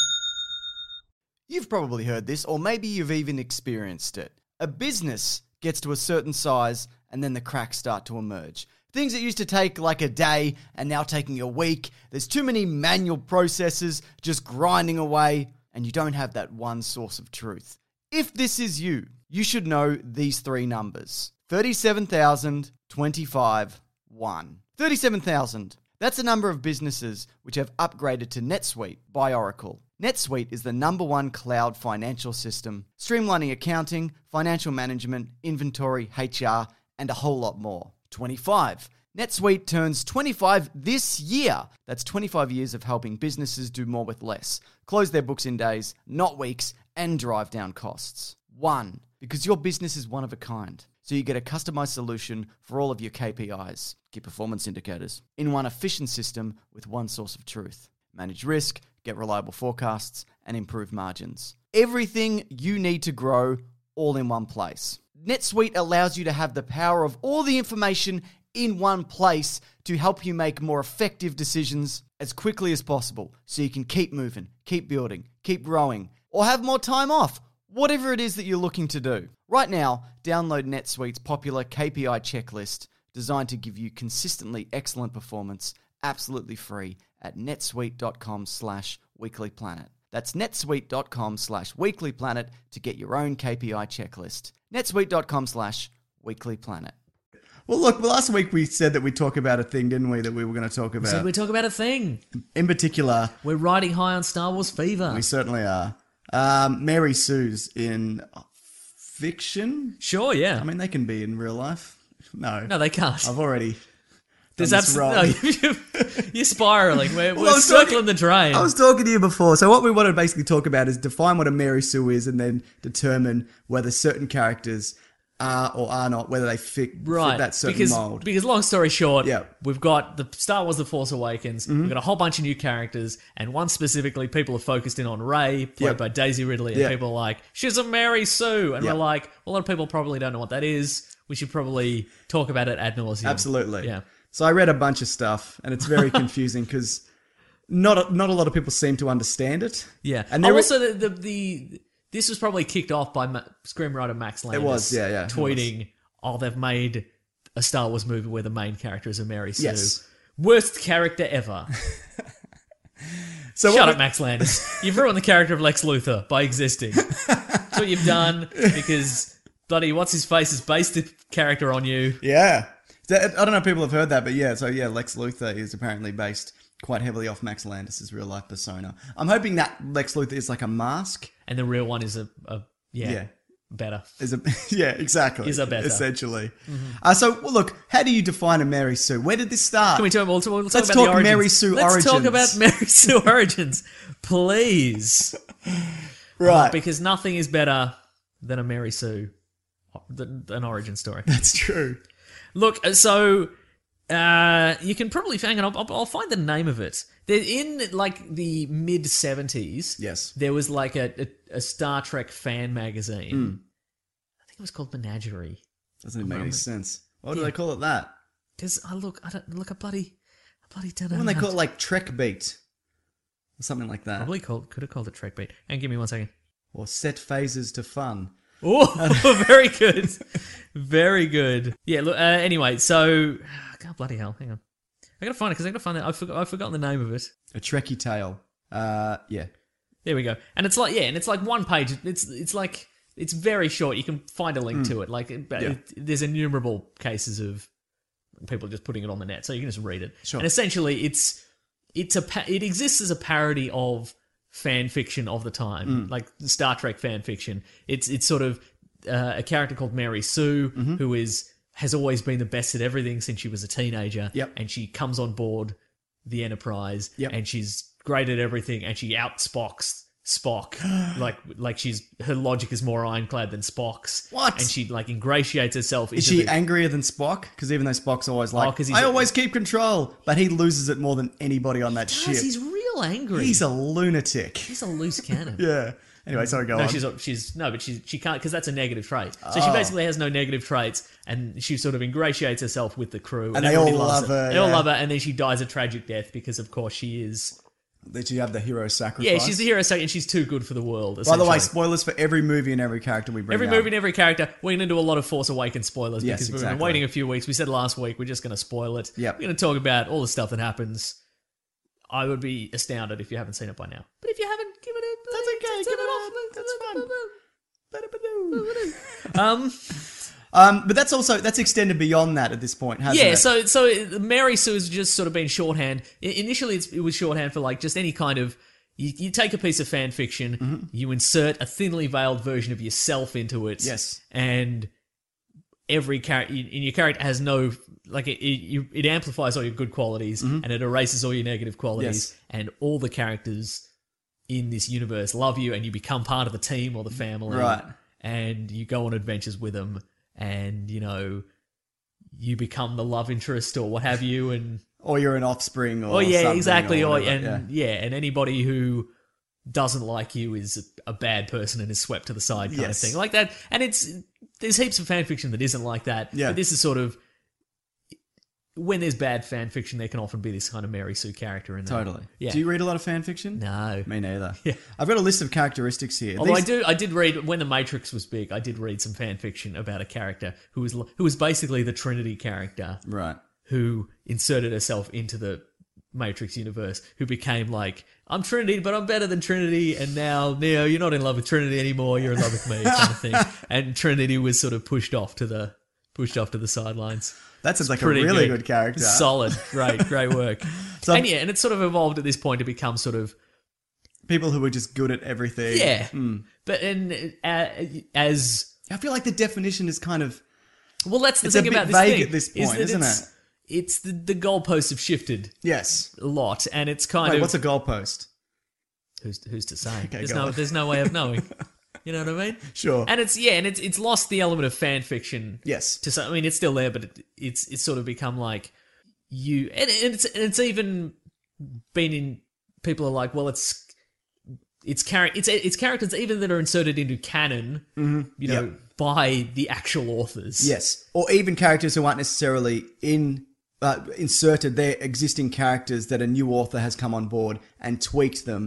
You've probably heard this, or maybe you've even experienced it. A business gets to a certain size and then the cracks start to emerge. Things that used to take like a day and now taking a week. There's too many manual processes just grinding away, and you don't have that one source of truth. If this is you, you should know these three numbers. thirty-seven thousand, twenty-five, one. thirty-seven thousand. That's the number of businesses which have upgraded to NetSuite by Oracle. NetSuite is the number one cloud financial system, streamlining accounting, financial management, inventory, H R, and a whole lot more. twenty-five. NetSuite turns twenty-five this year. That's twenty-five years of helping businesses do more with less, close their books in days, not weeks, and drive down costs. One, because your business is one of a kind. So you get a customized solution for all of your K P Is, key performance indicators, in one efficient system with one source of truth. Manage risk, get reliable forecasts, and improve margins. Everything you need to grow all in one place. NetSuite allows you to have the power of all the information in one place to help you make more effective decisions as quickly as possible so you can keep moving, keep building, keep growing, or have more time off, whatever it is that you're looking to do. Right now, download NetSuite's popular K P I checklist designed to give you consistently excellent performance absolutely free at netsuite.com slash weeklyplanet. That's netsuite.com slash weeklyplanet to get your own K P I checklist. netsuite.com slash weeklyplanet. Well, look, last week we said that we'd talk about a thing, didn't we, that we were going to talk about? So we talk about a thing. In particular... We're riding high on Star Wars fever. We certainly are. Um, Mary Sue's in fiction? Sure, yeah. I mean, they can be in real life. No. No, they can't. I've already... There's absolutely no, you're spiraling. We're, well, we're circling talking, the drain. I was talking to you before. So what we want to basically talk about is define what a Mary Sue is, and then determine whether certain characters are or are not, whether they fit, right. fit that certain because, mold. Because long story short, yeah. we've got the Star Wars: The Force Awakens. Mm-hmm. We've got a whole bunch of new characters, and one specifically people are focused in on Rey, played yep. by Daisy Ridley, and yep. people are like, she's a Mary Sue, and yep. we're like, a lot of people probably don't know what that is. We should probably talk about it ad nauseum. Absolutely. Yeah. So I read a bunch of stuff, and it's very confusing because not a, not a lot of people seem to understand it. Yeah, and oh, there also the, the the this was probably kicked off by Ma- screenwriter Max Landis. It was, yeah, yeah. Tweeting, oh, they've made a Star Wars movie where the main character is a Mary Sue. Yes. Worst character ever. So Shut what up, Max Landis. You've ruined the character of Lex Luthor by existing. That's what you've done because bloody what's his face has based the character on you. Yeah. I don't know if people have heard that, but yeah, so yeah, Lex Luthor is apparently based quite heavily off Max Landis' real life persona. I'm hoping that Lex Luthor is like a mask. And the real one is a, a yeah, Yeah. better. Is a yeah, exactly. Is a better. Essentially. Mm-hmm. Uh, so, well, look, how do you define a Mary Sue? Where did this start? Can we talk, we'll, we'll talk Let's about talk the origins. Mary Sue Let's origins. talk about Mary Sue origins, please. Right. Uh, because nothing is better than a Mary Sue, than an origin story. That's true. Look, so uh, you can probably hang on. I'll, I'll find the name of it. They're in like the mid seventies. Yes. There was like a, a, a Star Trek fan magazine. Mm. I think it was called Menagerie. Doesn't even make any sense. Why do Yeah. they call it that? Because I look, I don't look a bloody, a bloody don't know. When they how call it to- like Trek Beat or something like that, probably called could have called it Trek Beat. And give me one second. or Set Phases to Fun. Oh, very good, very good. Yeah. Look. Uh, anyway, so God bloody hell. Hang on. I gotta find it because I gotta find it. I forgot. I've forgotten the name of it. A Trekkie Tale. Uh, yeah. There we go. And it's like yeah, and it's like one page. It's it's like it's very short. You can find a link to it. Like it, Yeah. it, there's innumerable cases of people just putting it on the net, so you can just read it. Sure. And essentially, it's it's a pa- it exists as a parody of fan fiction of the time, like Star Trek fan fiction. It's it's sort of uh, a character called Mary Sue who is has always been the best at everything since she was a teenager. Yep. And she comes on board the Enterprise, Yep. and she's great at everything, and she out Spock's Spock. like like she's her logic is more ironclad than Spock's. What? And she like ingratiates herself. Is into she the- angrier than Spock? Because even though Spock's always like, Oh, 'cause he's I a- always keep control, but he loses it more than anybody on that Does, ship. he's real angry. He's a lunatic. He's a loose cannon. Yeah. Anyway, sorry, go No, on. she's she's no, but she she can't because that's a negative trait. So Oh. she basically has no negative traits, and she sort of ingratiates herself with the crew, and, And they everybody all loves love her. her, They all yeah. love her, and then she dies a tragic death because, of course, she is. Did you have the hero sacrifice? Yeah, she's the hero, so- and she's too good for the world. By the way, essentially. spoilers for every movie and every character we bring every up. movie and every character, we're going to do a lot of Force Awakens spoilers Yes, because we've exactly. been waiting a few weeks. We said last week we're just going to spoil it. Yep. We're going to talk about all the stuff that happens. I would be astounded if you haven't seen it by now. But if you haven't, give it a... That's okay, turn give it off. a- that's fun. Um... Um, but that's also that's extended beyond that at this point, hasn't Yeah, it? so so Mary Sue has just sort of been shorthand. I- Initially, it's, it was shorthand for like just any kind of. You, you take a piece of fan fiction, Mm-hmm. you insert a thinly veiled version of yourself into it. Yes. and every character, and your character has no like it. It, you, it amplifies all your good qualities and it erases all your negative qualities, Mm-hmm. Yes. and all the characters in this universe love you, and you become part of the team or the family, Right. And you go on adventures with them. And, you know, you become the love interest or what have you, and Or you're an offspring, or oh yeah, something exactly, or or, whatever, and yeah. yeah. and anybody who doesn't like you is a, a bad person and is swept to the side, kind Yes. of thing, like that. And it's there's heaps of fan fiction that isn't like that. Yeah. But this is sort of when there's bad fan fiction, there can often be this kind of Mary Sue character in there. Totally. Yeah. Do you read a lot of fan fiction? No. Me neither. Yeah. I've got a list of characteristics here. Although These- I do, I did read when the Matrix was big. I did read some fan fiction about a character who was who was basically the Trinity character, Right. who inserted herself into the Matrix universe, who became like, I'm Trinity, but I'm better than Trinity, and now, Neo, you're not in love with Trinity anymore, you're in love with me, kind of thing. And Trinity was sort of pushed off to the pushed off to the sidelines. That sounds like a Pretty really good, character. Solid. Great, great work. So- and yeah, and it's sort of evolved at this point to become sort of People who are just good at everything. yeah. Hmm. But and uh, as I feel like the definition is kind of well, that's the It's a thing bit about this vague thing, at this is point, that isn't it's, it? It's the the goalposts have shifted yes. a lot, and it's kind Wait, of what's a goalpost? who's who's to say? Okay, there's go no on. there's no way of knowing. You know what I mean? Sure. And it's yeah, and it's it's lost the element of fan fiction. Yes. To some, I mean, it's still there, but it, it's it's sort of become like you, and, and it's and it's even been in. People are like, well, it's it's char- it's it's characters even that are inserted into canon, you know, Yep. by the actual authors. Yes. Or even characters who aren't necessarily in uh, inserted. They're existing characters that a new author has come on board and tweaked them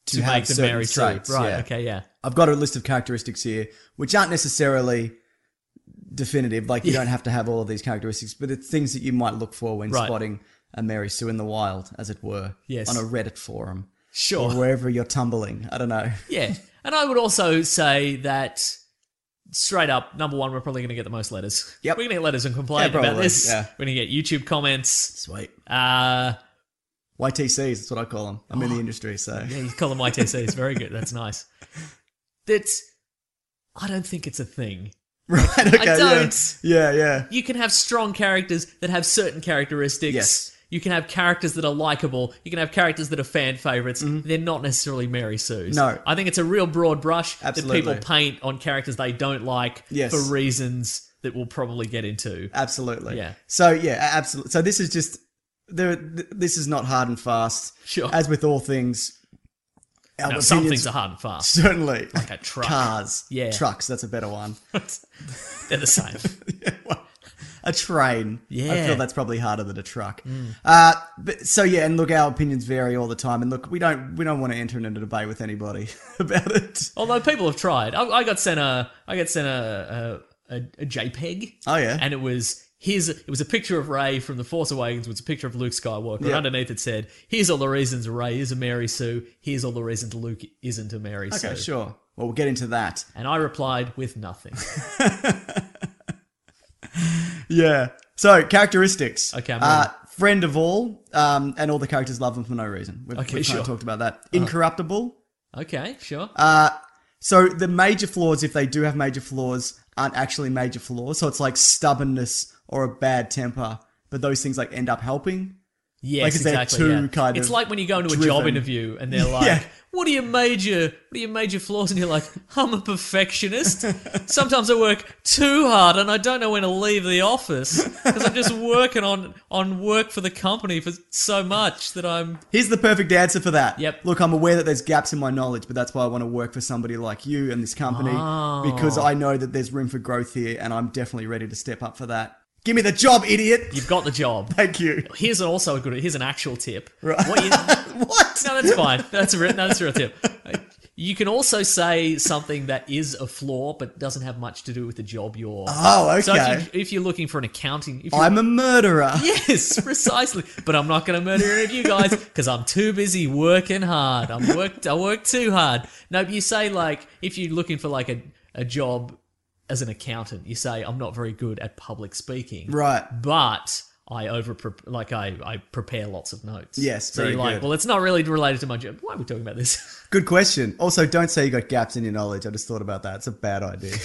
to, To have make them certain Mary Sue. traits. Right, yeah. okay, yeah. I've got a list of characteristics here, which aren't necessarily definitive. Like, you Yeah. don't have to have all of these characteristics, but it's things that you might look for when Right. spotting a Mary Sue in the wild, as it were. Yes. On a Reddit forum. Sure. Or wherever you're tumbling. I don't know. Yeah. And I would also say that straight up, number one, we're probably going to get the most letters. Yep. We're going to get letters and complain Yeah, about probably, this. yeah. We're going to get YouTube comments. Sweet. Uh, Y T Cs, that's what I call them. I'm in the industry, so. yeah, you call them Y T Cs. Very good. That's nice. That's, I don't think it's a thing. Right, okay. I don't. Yeah, yeah. yeah. You can have strong characters that have certain characteristics. Yes. You can have characters that are likable. You can have characters that are fan favorites. They're not necessarily Mary Sue's. Mm-hmm. No. I think it's a real broad brush Absolutely. that people paint on characters they don't like Yes. for reasons that we'll probably get into. Absolutely. Yeah. So, yeah, absolutely. So this is just, there. th- this is not hard and fast. Sure. As with all things, our No, some opinions- things are hard and fast. Certainly. Like a truck. Cars. Yeah. Trucks, that's a better one. They're the same. Yeah, well, a train. I Yeah. feel that's probably harder than a truck. Uh, but, so yeah, and look, our opinions vary all the time, and look, we don't we don't want to enter into a debate with anybody about it. Although people have tried. I, I got sent a I got sent a a, a, a JPEG. Oh, yeah? And it was here's it was a picture of Rey from The Force Awakens with a picture of Luke Skywalker. And Yeah. underneath it said, "Here's all the reasons Rey is a Mary Sue. Here's all the reasons Luke isn't a Mary Sue." Okay, sure. Well, we'll get into that. And I replied with nothing. Yeah. So, characteristics. Okay, I'm uh, ready. friend of all, um, and all the characters love them for no reason. We've, Okay, we've kind sure. of talked about that. Incorruptible. Okay, sure. Uh, so the major flaws, if they do have major flaws, aren't actually major flaws. So it's like stubbornness or a bad temper, but those things like end up helping. Yes, like, is there exactly. two yeah. kind it's of like when you go into a driven- job interview and they're like, Yeah. "What are your major, what are your major flaws?" And you're like, "I'm a perfectionist. Sometimes I work too hard and I don't know when to leave the office because I'm just working on on work for the company for so much that I'm." Here's the perfect answer for that. Yep. Look, I'm aware that there's gaps in my knowledge, but that's why I want to work for somebody like you and this company Oh. because I know that there's room for growth here and I'm definitely ready to step up for that. Give me the job, idiot. You've got the job. Thank you. Here's also a good. Here's an actual tip. Right. What you, What? No, that's fine. That's a re- no, that's a real tip. You can also say something that is a flaw, but doesn't have much to do with the job you're. Oh, okay. So if, you, if you're looking for an accounting, if you're, I'm a murderer. yes, precisely. But I'm not going to murder any of you guys because I'm too busy working hard. I'm worked. I work too hard. No, but you say like if you're looking for like a a job as an accountant, you say I'm not very good at public speaking. Right. But I over like I, I prepare lots of notes. Yes, So very you're like, good. well, it's not really related to my job. Why are we talking about this? Good question. Also, don't say you got gaps in your knowledge. I just thought about that. It's a bad idea.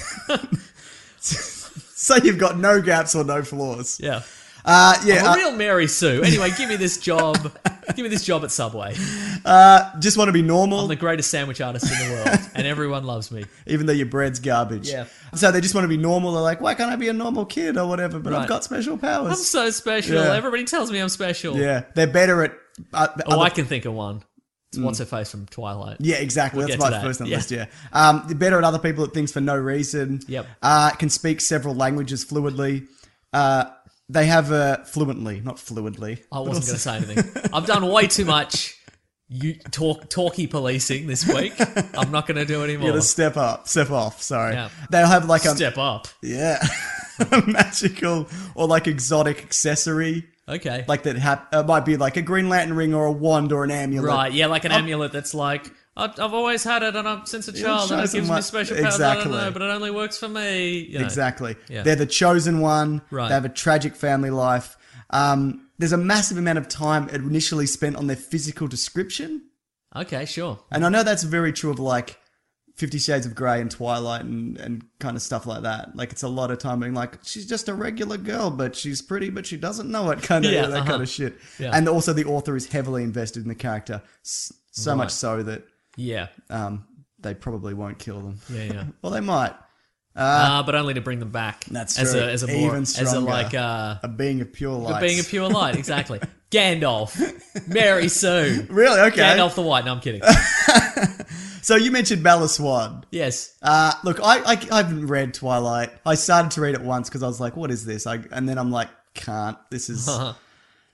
Say you've got no gaps or no flaws. Yeah. Uh, yeah. I'm a uh, real Mary Sue. Anyway, give me this job. Give me this job at Subway. uh, just want to be normal, I'm the greatest sandwich artist in the world, and everyone loves me. even though your bread's garbage. Yeah. So they just want to be normal. They're like, why can't I be a normal kid or whatever? But I've Right. got special powers. I'm so special. Yeah. Everybody tells me I'm special. Yeah, they're better at. Uh, Oh, other- I can think of one. It's What's Her Face from Twilight. Yeah, exactly. We'll That's get my to that. first on the Yeah. list. Yeah, um, they're better at other people at things for no reason. Yep. Uh, can speak several languages fluidly. Uh, they have uh, fluently, not fluidly. I wasn't going to say anything. I've done way too much you talk talky policing this week. I'm not going to do any You more. gotta step up, step off. Sorry. Yeah. They'll have like a Step up. yeah, a magical or like exotic accessory. Okay. Like that hap- uh, might be like a Green Lantern ring or a wand or an amulet. Right, yeah, like an Oh. amulet that's like, I've, I've always had it and I'm since a Yeah, child and it shows gives them me what- special powers. I don't exactly. know, but it only works for me. You know. Exactly. Yeah. They're the chosen one. Right. They have a tragic family life. Um, there's a massive amount of time initially spent on their physical description. Okay, sure. And I know that's very true of like Fifty Shades of Grey and Twilight and, and kind of stuff like that. Like it's a lot of time being like, she's just a regular girl, but she's pretty, but she doesn't know it kind of, Yeah, that uh-huh. kind of shit. Yeah. And also the author is heavily invested in the character. s- So Right. much so that Yeah, um, they probably won't kill them. yeah, yeah. Well, they might. Uh, but only to bring them back. That's as true. a as a more Even as a stronger. like uh A being of pure light. being a pure light. Exactly. Gandalf, Mary Sue, Really? Okay. Gandalf the White. No, I'm kidding. So you mentioned Bella Swan. Yes. Uh, look, I, I, I haven't read Twilight. I started to read it once because I was like, what is this? I, and then I'm like, can't. This is...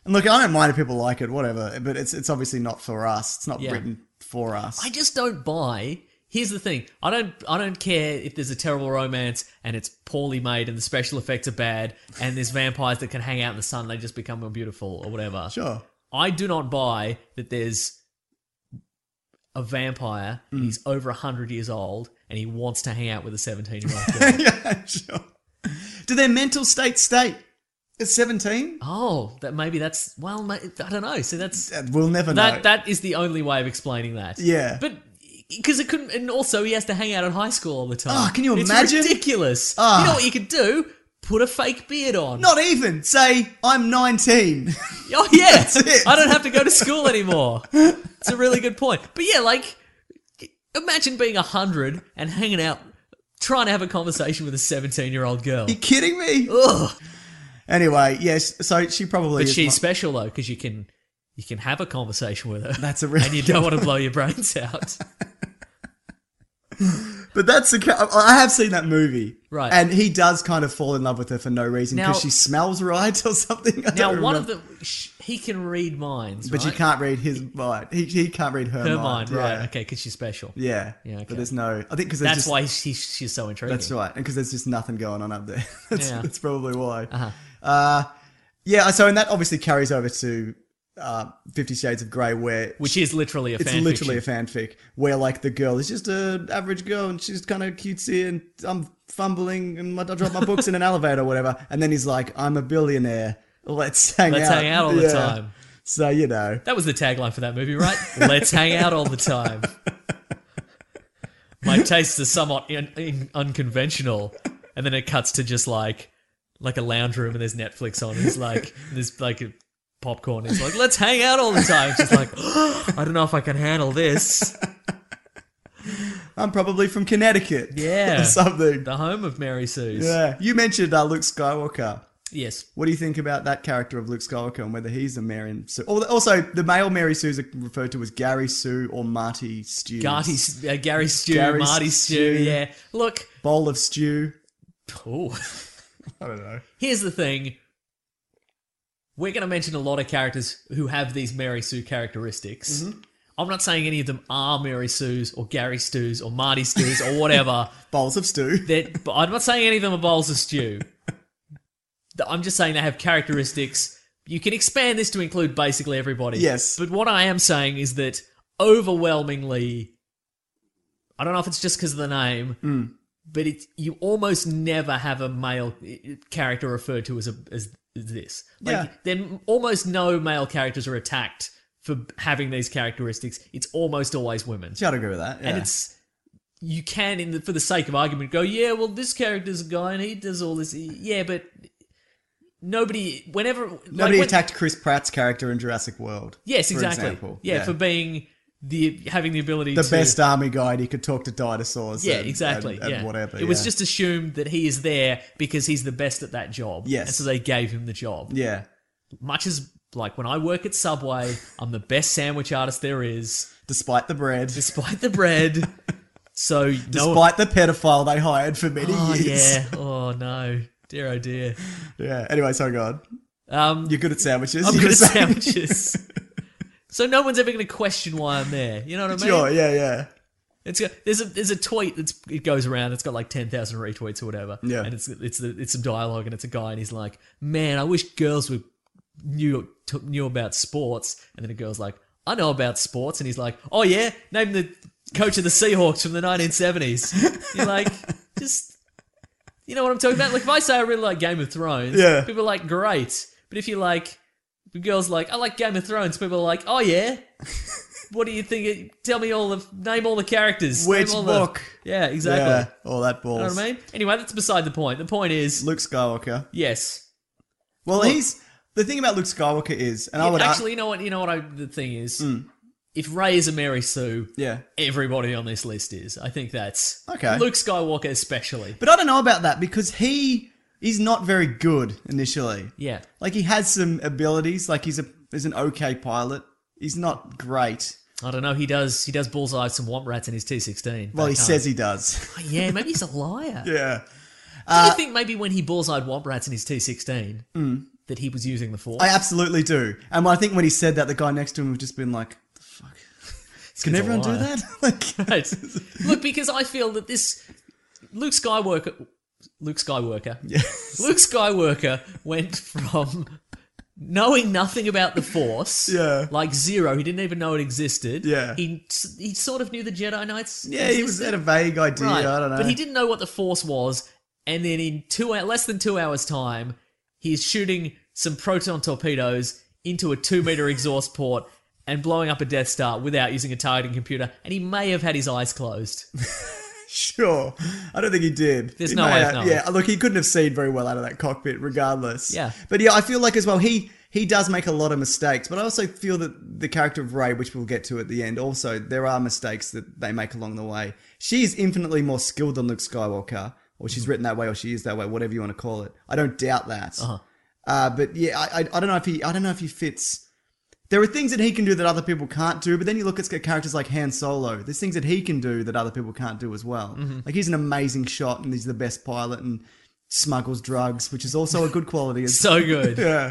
And look, I don't mind if people like it, whatever, but it's it's obviously not for us. It's not Yeah. written for us. I just don't buy. Here's the thing. I don't I don't care if there's a terrible romance and it's poorly made and the special effects are bad and there's vampires that can hang out in the sun and they just become more beautiful or whatever. Sure. I do not buy that there's a vampire and Mm. he's over one hundred years old and he wants to hang out with a seventeen-year-old girl. Yeah, sure. Do their mental state state at seventeen? Oh, that maybe that's... Well, ma- I don't know. So that's... We'll never know. That That is the only way of explaining that. Yeah. But... Because it couldn't... And also he has to hang out at high school all the time. Oh, can you It's imagine? ridiculous. Oh. You know what you could do? Put a fake beard on. Not even. Say, I'm nineteen. Oh, yeah. That's it. I don't have to go to school anymore. It's a really good point. But yeah, like, imagine being one hundred and hanging out, trying to have a conversation with a seventeen-year-old girl. You kidding me? Ugh. Anyway, yes, so she probably But is she's my- special, though, because you can you can have a conversation with her. That's a really And you don't want to blow your brains out. But that's the. ca- I have seen that movie, Right. And he does kind of fall in love with her for no reason Now- because she smells right or something. I Now, don't one of remember. the... sh- He can read minds, But right? you can't read his mind. He he can't read her, Her mind. mind, right. Yeah. Okay, because she's special. Yeah. Yeah, okay. But there's no. I think because there's That's just, why he's, she's so intriguing. That's right, and because there's just nothing going on up there. that's, Yeah. that's probably why. Uh-huh. Uh, yeah. So and that obviously carries over to uh, Fifty Shades of Grey, where Which is literally a it's fan literally fiction. a fanfic where like the girl is just an average girl and she's kind of cutesy and I'm fumbling and I drop my books in an elevator or whatever, and then he's like, I'm a billionaire. Let's hang Let's out. hang out all the Yeah. time. So you know. That was the tagline for that movie, right? Let's hang out all the time. My tastes are somewhat in, in, unconventional, and then it cuts to just like like a lounge room, and there's Netflix on. And it's like there's like a popcorn. It's like let's hang out all the time. She's like, oh, I don't know if I can handle this. I'm probably from Connecticut. Yeah, or something. the home of Mary Sue's. Yeah. You mentioned uh, Luke Skywalker. Yes. What do you think about that character of Luke Skywalker and whether he's a Mary Sue? Also, the male Mary Sues are referred to as Gary Sue or Marty Stew. Garty, uh, Gary Stew, Gary Marty Stew. Stew. Yeah. Look. Bowl of stew. Oh. I don't know. Here's the thing. We're going to mention a lot of characters who have these Mary Sue characteristics. Mm-hmm. I'm not saying any of them are Mary Sue's or Gary Stews or Marty Stews or whatever. Bowls of stew. That, but I'm not saying any of them are bowls of stew. I'm just saying they have characteristics. You can expand this to include basically everybody. Yes. But what I am saying is that overwhelmingly, I don't know if it's just because of the name, Mm. but it's, you almost never have a male character referred to as a as this. Like, Yeah. then almost no male characters are attacked for having these characteristics. It's almost always women. I'd agree with that. Yeah. And it's you can, in the, for the sake of argument, go, yeah, well, this character's a guy and he does all this. Yeah, but nobody, whenever Nobody like when- attacked Chris Pratt's character in Jurassic World. Yes, for exactly. example. Yeah, for being the having the ability the to best army guy, and he could talk to dinosaurs. Yeah, and- exactly. And, and yeah, whatever. It was yeah. just assumed that he is there because he's the best at that job. Yes. and so they gave him the job. Yeah. Much as like when I work at Subway, I'm the best sandwich artist there is, Despite the bread. despite the bread. So no, Despite the pedophile they hired for many oh years. yeah, oh no, dear oh dear. Yeah. Anyway, sorry, go on. Um, You're good at sandwiches. I'm you good were at saying. sandwiches. So no one's ever going to question why I'm there. You know what I mean? Sure, yeah, yeah. It's got, there's a there's a tweet that's it goes around. It's got like ten thousand retweets or whatever. Yeah. and it's it's the, it's some dialogue and it's a guy and he's like, man, I wish girls would knew t- knew about sports. And then a girl's like, I know about sports. And he's like, oh yeah, name the coach of the Seahawks from the nineteen seventies. You're like, just you know what I'm talking about? Like if I say I really like Game of Thrones, Yeah. people are like, great. But if you're like, the girl's like, I like Game of Thrones, people are like, oh yeah. What do you think? Tell me all the name all the characters. Which Name all book? The, yeah, exactly. Yeah, all that balls. You know what I mean? Anyway, that's beside the point. The point is, Luke Skywalker. yes. Well, Look. he's the thing about Luke Skywalker is, and I Yeah, would ar- actually, you know what? You know what? I, the thing is, if Rey is a Mary Sue, yeah. everybody on this list is. I think that's Okay. Luke Skywalker especially. But I don't know about that because he he's not very good initially. Yeah. Like he has some abilities. Like he's a he's an okay pilot. He's not great. I don't know. He does. He does bullseye some womp rats in his T sixteen. Well, he says he does. Oh, yeah, maybe he's a liar. yeah. Do you think maybe when he bullseyed womp rats in his T sixteen, that he was using the Force. I absolutely do. And I think when he said that, the guy next to him would just been like, the fuck? Can everyone do that? like, right. Look, because I feel that this Luke Skywalker, Luke Skywalker, Yes. Luke Skywalker went from knowing nothing about the Force, Yeah. like zero. He didn't even know it existed. Yeah. he he sort of knew the Jedi Knights. Yeah, he was had a vague idea. Right. I don't know. But he didn't know what the Force was, and then in two less than two hours' time, he's shooting some proton torpedoes into a two-meter exhaust port and blowing up a Death Star without using a targeting computer, and he may have had his eyes closed. Sure. I don't think he did. There's He no may way of have- knowing. Yeah, look, he couldn't have seen very well out of that cockpit regardless. Yeah. But yeah, I feel like as well, he he does make a lot of mistakes, but I also feel that the character of Rey, which we'll get to at the end, also, there are mistakes that they make along the way. She is infinitely more skilled than Luke Skywalker, or she's written that way, or she is that way, whatever you want to call it. I don't doubt that. Uh-huh. Uh, but yeah, I, I I don't know if he I don't know if he fits. There are things that he can do that other people can't do, but then you look at characters like Han Solo. There's things that he can do that other people can't do as well. Mm-hmm. Like he's an amazing shot, and he's the best pilot, and smuggles drugs, which is also a good quality. So good. Yeah.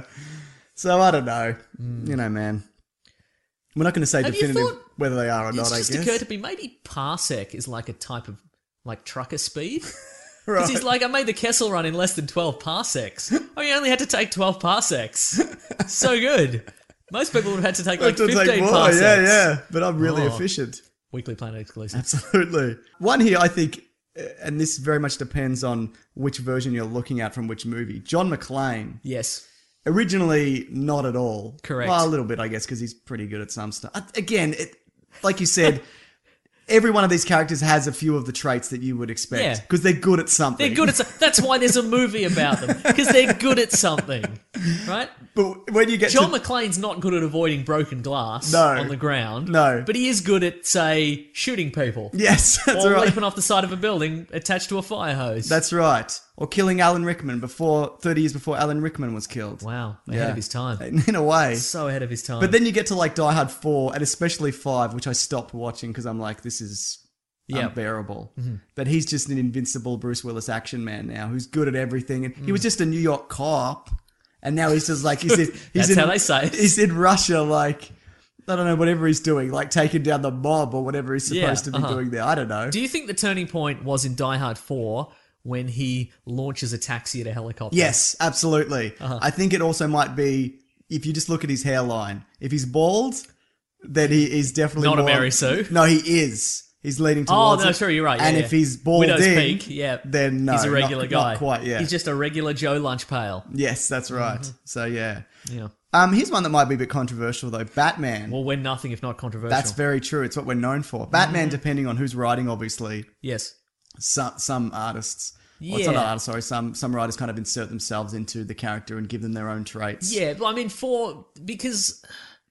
So I don't know. You know, man. We're not going to say Have you definitive thought- whether they are or It's not. I just guess. occurred to me, maybe parsec is like a type of like trucker speed. Right. Because he's like, I made the Kessel Run in less than twelve parsecs. Oh, you only had to take twelve parsecs. So good. Most people would have had to take like To take fifteen more, parsecs. Yeah, yeah. But I'm really Oh. efficient. Weekly Planet exclusive. Absolutely. One here, I think, uh, and this very much depends on which version you're looking at from which movie. John McClane, Yes. originally not at all. Correct. Well, a little bit, I guess, because he's pretty good at some stuff. Uh, Again, it, like you said, every one of these characters has a few of the traits that you would Yeah. expect because they're good at something. They're good at something. That's why there's a movie about them. Because they're good at something. Right? But when you get John to... McClane's not good at avoiding broken glass No. on the ground. No. But he is good at, say, shooting people. Yes, that's or right. leaping off the side of a building attached to a fire hose. That's right. Or killing Alan Rickman before thirty years before Alan Rickman was killed. Wow. Ahead Yeah. of his time. In a way. So ahead of his time. But then you get to like Die Hard four and especially five, which I stopped watching because I'm like, this is Yep. unbearable. Mm-hmm. But he's just an invincible Bruce Willis action man now who's good at everything. And he was just a New York cop, and now he's just like he's in, he's Mm. That's in, how they say it. He's in Russia, like I don't know, whatever he's doing, like taking down the mob or whatever he's supposed Yeah, to be uh-huh. doing there. I don't know. Do you think the turning point was in Die Hard four when he launches a taxi at a helicopter? Yes, absolutely. Uh-huh. I think it also might be if you just look at his hairline. If he's bald, then he is definitely Not a more- Mary Sue. No, he is. He's leaning Oh, towards no, it. sure, you're right. Yeah, and yeah. if he's bald Widow's in, Peak, yeah. then no, he's a regular not, guy. Not quite, yeah. He's just a regular Joe lunch pail. Yes, that's right. Mm-hmm. So yeah. Yeah. Um, here's one that might be a bit controversial though. Batman. Well, we're nothing if not controversial. That's very true. It's what we're known for. Batman, depending on who's writing, obviously, Yes. some some artists. Well, it's not Yeah. artists, sorry. Some some writers kind of insert themselves into the character and give them their own traits. Yeah, but I mean, for because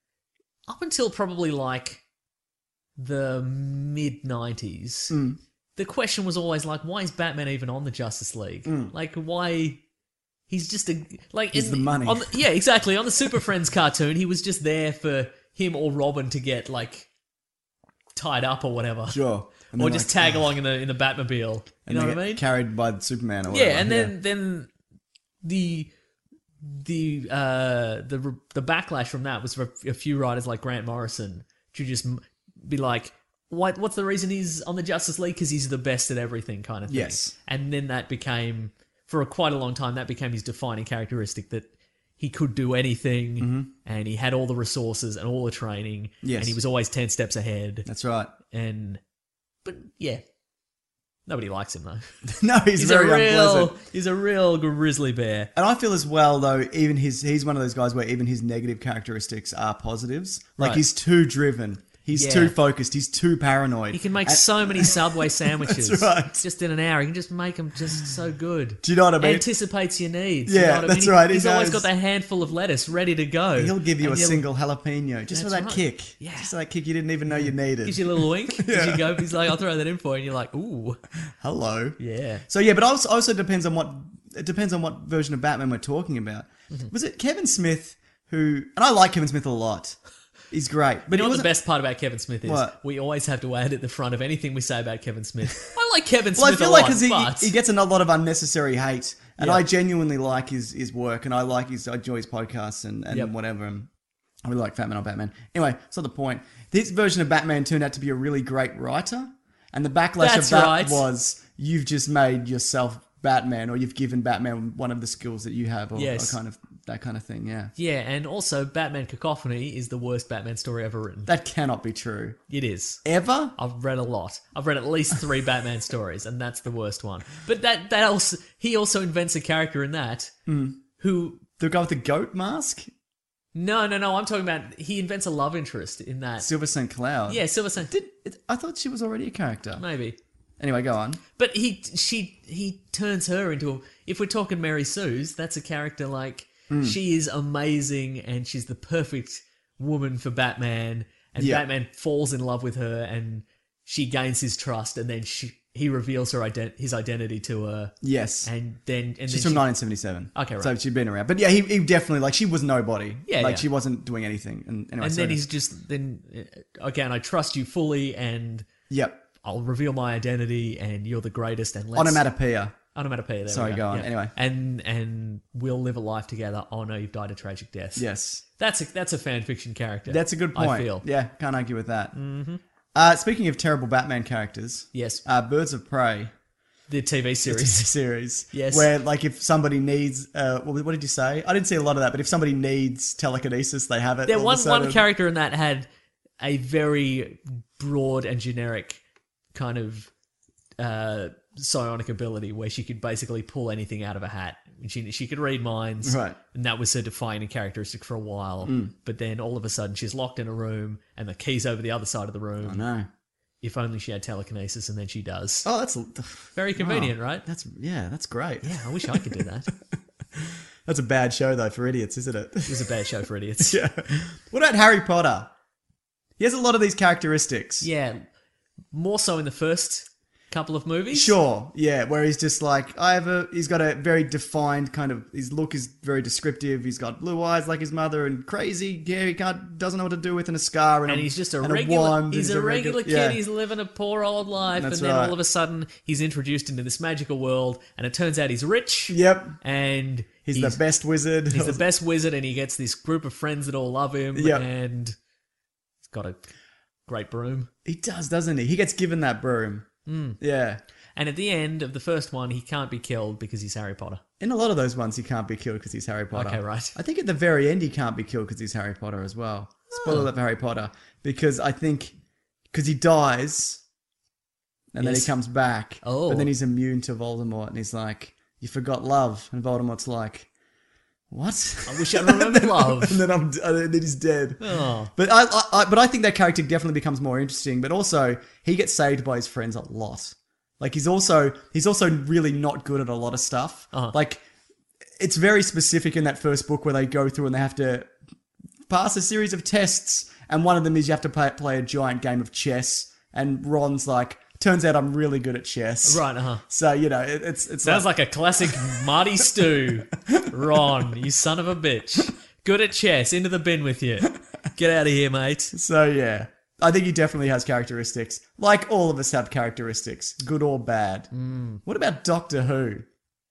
up until probably like the mid nineties, Mm. the question was always like, why is Batman even on the Justice League? Mm. Like, why? He's just a like He's in- the money. On the, yeah, exactly. On the Super Friends cartoon, he was just there for him or Robin to get like tied up or whatever, Sure. And or then, just like, tag along in the in the Batmobile. You and know they what I get mean? Carried by Superman or whatever. Yeah, and then then the the uh the the backlash from that was for a few writers like Grant Morrison to just m- be like, what what's the reason he's on the Justice League? Because he's the best at everything, kind of thing. Yes. And then that became, for a, quite a long time, that became his defining characteristic, that he could do anything and he had all the resources and all the training. Yes. And he was always ten steps ahead. That's right. And but yeah. Nobody likes him though. No, he's, He's very a real, unpleasant. he's a real grizzly bear. And I feel as well, though, even his he's one of those guys where even his negative characteristics are positives. Like Right. he's too driven. He's Yeah. too focused. He's too paranoid. He can make And- so many Subway sandwiches. That's right. Just in an hour. He can just make them just so good. Do you know what I mean? Anticipates your needs. Yeah, you know what I that's mean? right, he He's always knows. got that handful of lettuce ready to go. He'll give you And a you'll- single jalapeno just for That's that right. kick. Yeah. Just for that kick you didn't even know you needed. Gives you a little wink as you go. He's like, I'll throw that in for you. And you're like, ooh. Hello. Yeah. So yeah, but also also depends on what it depends on what version of Batman we're talking about. Mm-hmm. Was it Kevin Smith who? And I like Kevin Smith a lot. He's great, but But you he know what the wasn't- best part about Kevin Smith is? What? We always have to add at the front of anything we say about Kevin Smith. I like Kevin Well, Smith I feel a like lot, because he, but... he gets a lot of unnecessary hate, And Yeah. I genuinely like his, his work, and I like his, I enjoy his podcasts and, and Yep. whatever. And I really like Fat Man on Batman. Anyway, it's not the point. This version of Batman turned out to be a really great writer, and the backlash That's of that right. was you've just made yourself Batman, or you've given Batman one of the skills that you have, or, Yes. or kind of that kind of thing. Yeah, Yeah, and also Batman Cacophony is the worst Batman story ever written. that cannot be true. It is. Ever? I've read a lot. I've read at least three Batman stories, and that's the worst one. But that that also he also invents a character in that Mm. who The guy with the goat mask, no no no I'm talking about he invents a love interest in that. Silver Saint Cloud. Yeah, Silver Sun. Did I thought she was already a character? Maybe. Anyway, go on. But he she he turns her into a, if we're talking Mary Sue's, that's a character like Mm. she is amazing and she's the perfect woman for Batman, and Yeah. Batman falls in love with her and she gains his trust, and then she he reveals her ident- his identity to her, Yes. and then and She's then from she, nineteen seventy-seven. Okay, right. So she'd been around. But yeah, he, he definitely, like, she was nobody. Yeah, Like, yeah. she wasn't doing anything. And, anyway, and so- then he's just then uh, again I trust you fully and Yep. I'll reveal my identity and you're the greatest, and let's Onomatopoeia. Onomatopoeia. There Sorry, we go on. Yeah. Anyway. and and we'll live a life together. Oh no, you've died a tragic death. Yes. That's a that's a fan fiction character. That's a good point. I feel. Yeah, can't argue with that. Mm-hmm. Uh, speaking of terrible Batman characters, Yes. uh, Birds of Prey The T V series. series. Yes. Where, like, if somebody needs, uh, what, what did you say? I didn't see a lot of that, but if somebody needs telekinesis, they have it. There all of a one one sudden. character in that had a very broad and generic kind of uh, psionic ability where she could basically pull anything out of a hat. She she could read minds, Right. and that was her defining characteristic for a while. But then all of a sudden, she's locked in a room, and the key's over the other side of the room. I know. If only she had telekinesis, and then she does. Oh, that's Very convenient, wow. right? That's yeah, that's great. Yeah, I wish I could do that. That's a bad show though for idiots, isn't it? It was a bad show for idiots. Yeah. What about Harry Potter? He has a lot of these characteristics. Yeah, more so in the first couple of movies. Sure, yeah, where he's just like, I have a, he's got a very defined kind of, his look is very descriptive, he's got blue eyes like his mother and crazy hair he can't, doesn't know what to do with and a scar and, And a, he's just a and regular. wand, he's and a regular kid. yeah. He's living a poor old life, That's and then right. all of a sudden he's introduced into this magical world, and it turns out he's rich. Yep. And He's, the best wizard. He's the best wizard, and he gets this group of friends that all love him. Yep. And he's got a great broom. He does, doesn't he? He gets given that broom. Mm. Yeah. And at the end of the first one, he can't be killed because he's Harry Potter. In a lot of those ones, he can't be killed because he's Harry Potter. Okay, right. I think at the very end, he can't be killed because he's Harry Potter as well. Spoiler Oh. alert for Harry Potter. Because I think, because he dies, and then he Yes. comes back. Oh. But then he's immune to Voldemort, and he's like, you forgot love. And Voldemort's like, what? I wish I remembered love. and then I'm, and then he's dead. Oh. But I, I, I, but I think that character definitely becomes more interesting. But also, he gets saved by his friends a lot. Like he's also he's also really not good at a lot of stuff. Uh-huh. Like it's very specific in that first book where they go through and they have to pass a series of tests, and one of them is you have to play, play a giant game of chess. And Ron's like, turns out I'm really good at chess. Right, uh-huh. So you know, it, it's it's Sounds like a classic Marty Stew. Ron, you son of a bitch. Good at chess. Into the bin with you. Get out of here, mate. So yeah, I think he definitely has characteristics. Like all of us have characteristics, good or bad. Mm. What about Doctor Who?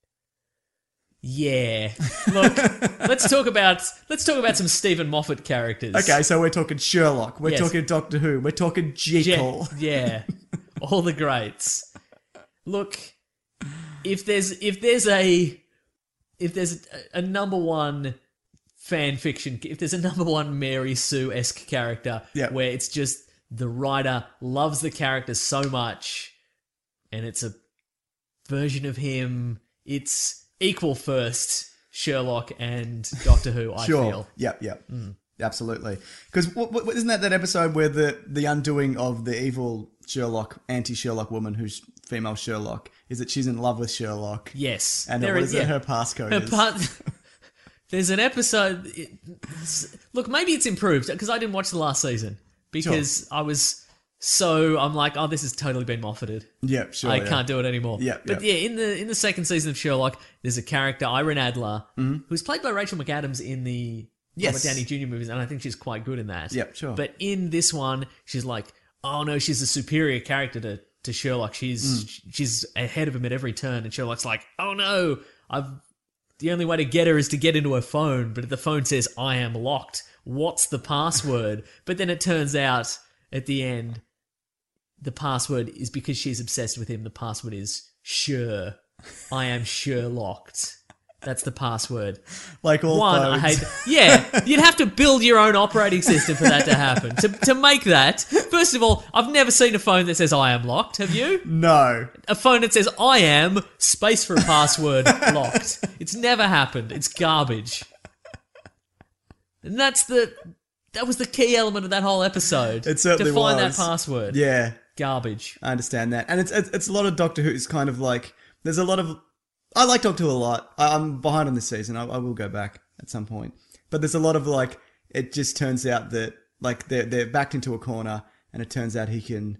Yeah. Look, let's talk about let's talk about some Stephen Moffat characters. Okay, so we're talking Sherlock, we're Yes. talking Doctor Who, we're talking Jekyll. Je- yeah. All the greats. Look, if there's if there's a if there's a, a number one fan fiction, if there's a number one Mary Sue-esque character Yeah. where it's just the writer loves the character so much and it's a version of him, it's equal first Sherlock and Doctor Who, I Sure. feel. Yep, yep. Absolutely. Because w- w- isn't that that episode where the, the undoing of the evil Sherlock, anti-Sherlock woman who's female Sherlock, is that she's in love with Sherlock? Yes. And There what is- is it? yeah. Her passcode Her is? part- There's an episode. it- look, maybe it's improved because I didn't watch the last season because I was so I'm like, oh, this has totally been Moffated. Yep, sure. I yeah. can't do it anymore. Yeah, but yeah. yeah, in the in the second season of Sherlock, there's a character Irene Adler who's played by Rachel McAdams in the Mm-hmm. Yes. Robert Downey Junior movies, and I think she's quite good in that. Yep, sure. But in this one, she's like, oh no, she's a superior character to to Sherlock. She's Mm. she's ahead of him at every turn, and Sherlock's like, oh no, I've the only way to get her is to get into her phone, but the phone says I am locked. What's the password? But then it turns out at the end, the password is because she's obsessed with him. The password is sure. I am sure locked. That's the password. Like all One, phones. I hate. Yeah, you'd have to build your own operating system for that to happen. To to make that, first of all, I've never seen a phone that says I am locked. Have you? No. A phone that says I am space for a password locked. It's never happened. It's garbage. And that's the that was the key element of that whole episode. It certainly to find was. that password. Yeah. Garbage. I understand that. And it's, it's it's a lot of Doctor Who's kind of like, there's a lot of, I like Doctor Who a lot. I, I'm behind on this season. I, I will go back at some point. But there's a lot of like, it just turns out that like they're, they're backed into a corner and it turns out he can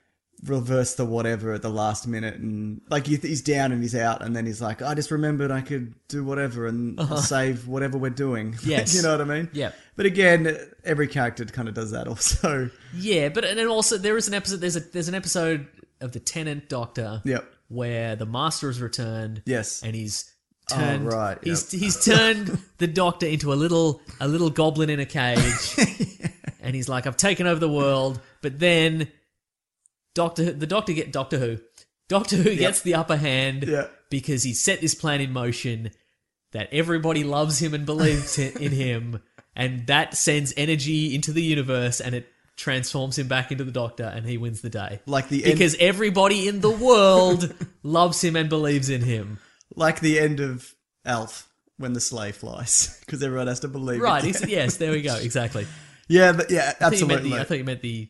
reverse the whatever at the last minute. And like he, he's down and he's out and then he's like, I just remembered I could do whatever and Uh-huh. save whatever we're doing. Yes. You know what I mean? Yeah. But again, every character kind of does that also. Yeah, but and then also there is an episode. There's a there's an episode of the Tenant Doctor. Yep. Where the Master has returned. Yes. And he's turned. Oh, right, He's yep. he's turned the Doctor into a little a little goblin in a cage. And he's like, I've taken over the world. But then Doctor the Doctor get Doctor Who. Doctor Who gets the upper hand Yeah. because he set this plan in motion that everybody loves him and believes in in him, and that sends energy into the universe and it transforms him back into the Doctor and he wins the day. Like the end- because everybody in the world loves him and believes in him. Like the end of Alf when the sleigh flies, because everyone has to believe Right, it. ex- yes, there we go, exactly. Yeah, but yeah, I thought, you meant absolutely. the, I thought you meant the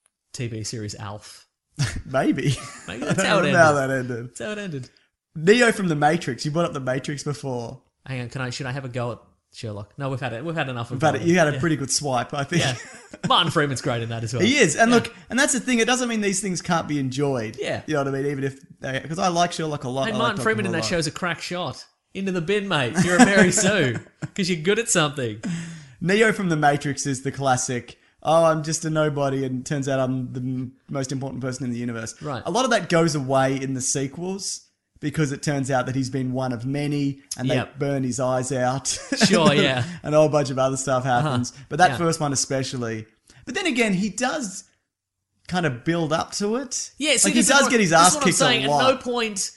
T V series Alf. Maybe. Maybe that's I how it don't ended. know how that ended. That's how it ended. Neo from the Matrix. You brought up the Matrix before. Hang on, can I? Should I have a go at Sherlock? No, we've had it. We've had enough. We've of had it. Gollum. You had a Yeah. pretty good swipe, I think. Yeah, Martin Freeman's great in that as well. He is, and Yeah. look, and that's the thing. It doesn't mean these things can't be enjoyed. Yeah. you know what I mean. Even if, because I like Sherlock a lot. Hey, I like Martin Doctor Freeman Who in a that lot. show's a crack shot. Into the bin, mate. You're a Mary Sue because you're good at something. Neo from the Matrix is the classic. Oh, I'm just a nobody, and it turns out I'm the m- most important person in the universe. Right. A lot of that goes away in the sequels because it turns out that he's been one of many, and Yep. they burn his eyes out. Sure, yeah. And a whole bunch of other stuff happens. But that Yeah. first one especially. But then again, he does kind of build up to it. Yeah, see, like he this is does what- get his this is ass what I'm kicked saying. a lot. At no point,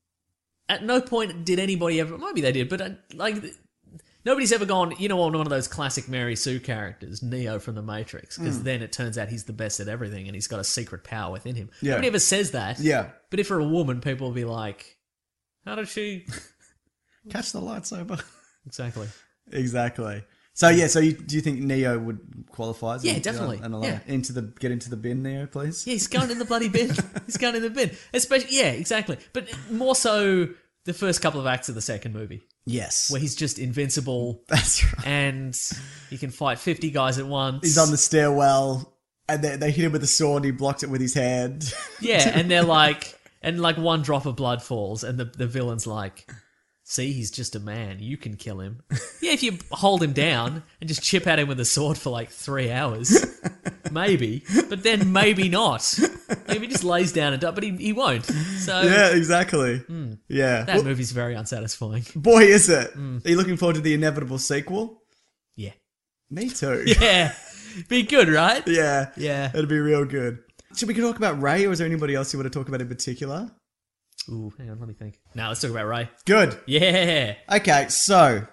at no point did anybody ever. Maybe they did, but uh, like nobody's ever gone. You know, on one of those classic Mary Sue characters, Neo from the Matrix, because Mm. then it turns out he's the best at everything, and he's got a secret power within him. Yeah. Nobody ever says that. Yeah. But if you're a woman, people will be like, "How did she?" Catch the lightsaber. Exactly. Exactly. So yeah, so you, do you think Neo would qualify? As Yeah, a- definitely. And allow- Yeah. into the get into the bin, Neo, please. Yeah, he's going in the bloody bin. He's going in the bin. Especially, yeah, exactly. But more so the first couple of acts of the second movie, Yes. where he's just invincible That's right. and he can fight fifty guys at once. He's on the stairwell, and they, they hit him with a sword. And he blocks it with his hand. Yeah, and they're like, and like one drop of blood falls, and the, the villain's like, see, he's just a man. You can kill him. Yeah, if you hold him down and just chip at him with a sword for like three hours, maybe. But then maybe not. Maybe he just lays down and does, but he, he won't. So Yeah, exactly. Yeah. that Well, movie's very unsatisfying. boy, is it. Mm. Are you looking forward to the inevitable sequel? Yeah. Me too. Yeah. Be good, right? Yeah. Yeah. It'd be real good. Should we talk about Ray, or is there anybody else you want to talk about in particular? Ooh, hang on, let me think. Now let's talk about Ray. Good. Yeah. Okay, so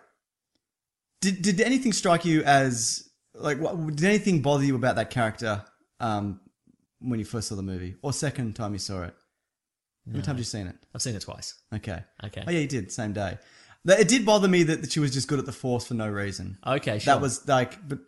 did did anything strike you as like what, did anything bother you about that character um, when you first saw the movie, or second time you saw it? How many times have you seen it? I've seen it twice. Okay. Okay. Oh yeah, you did same day. That- It did bother me that, that she was just good at the Force for no reason. Okay, sure. That was like, but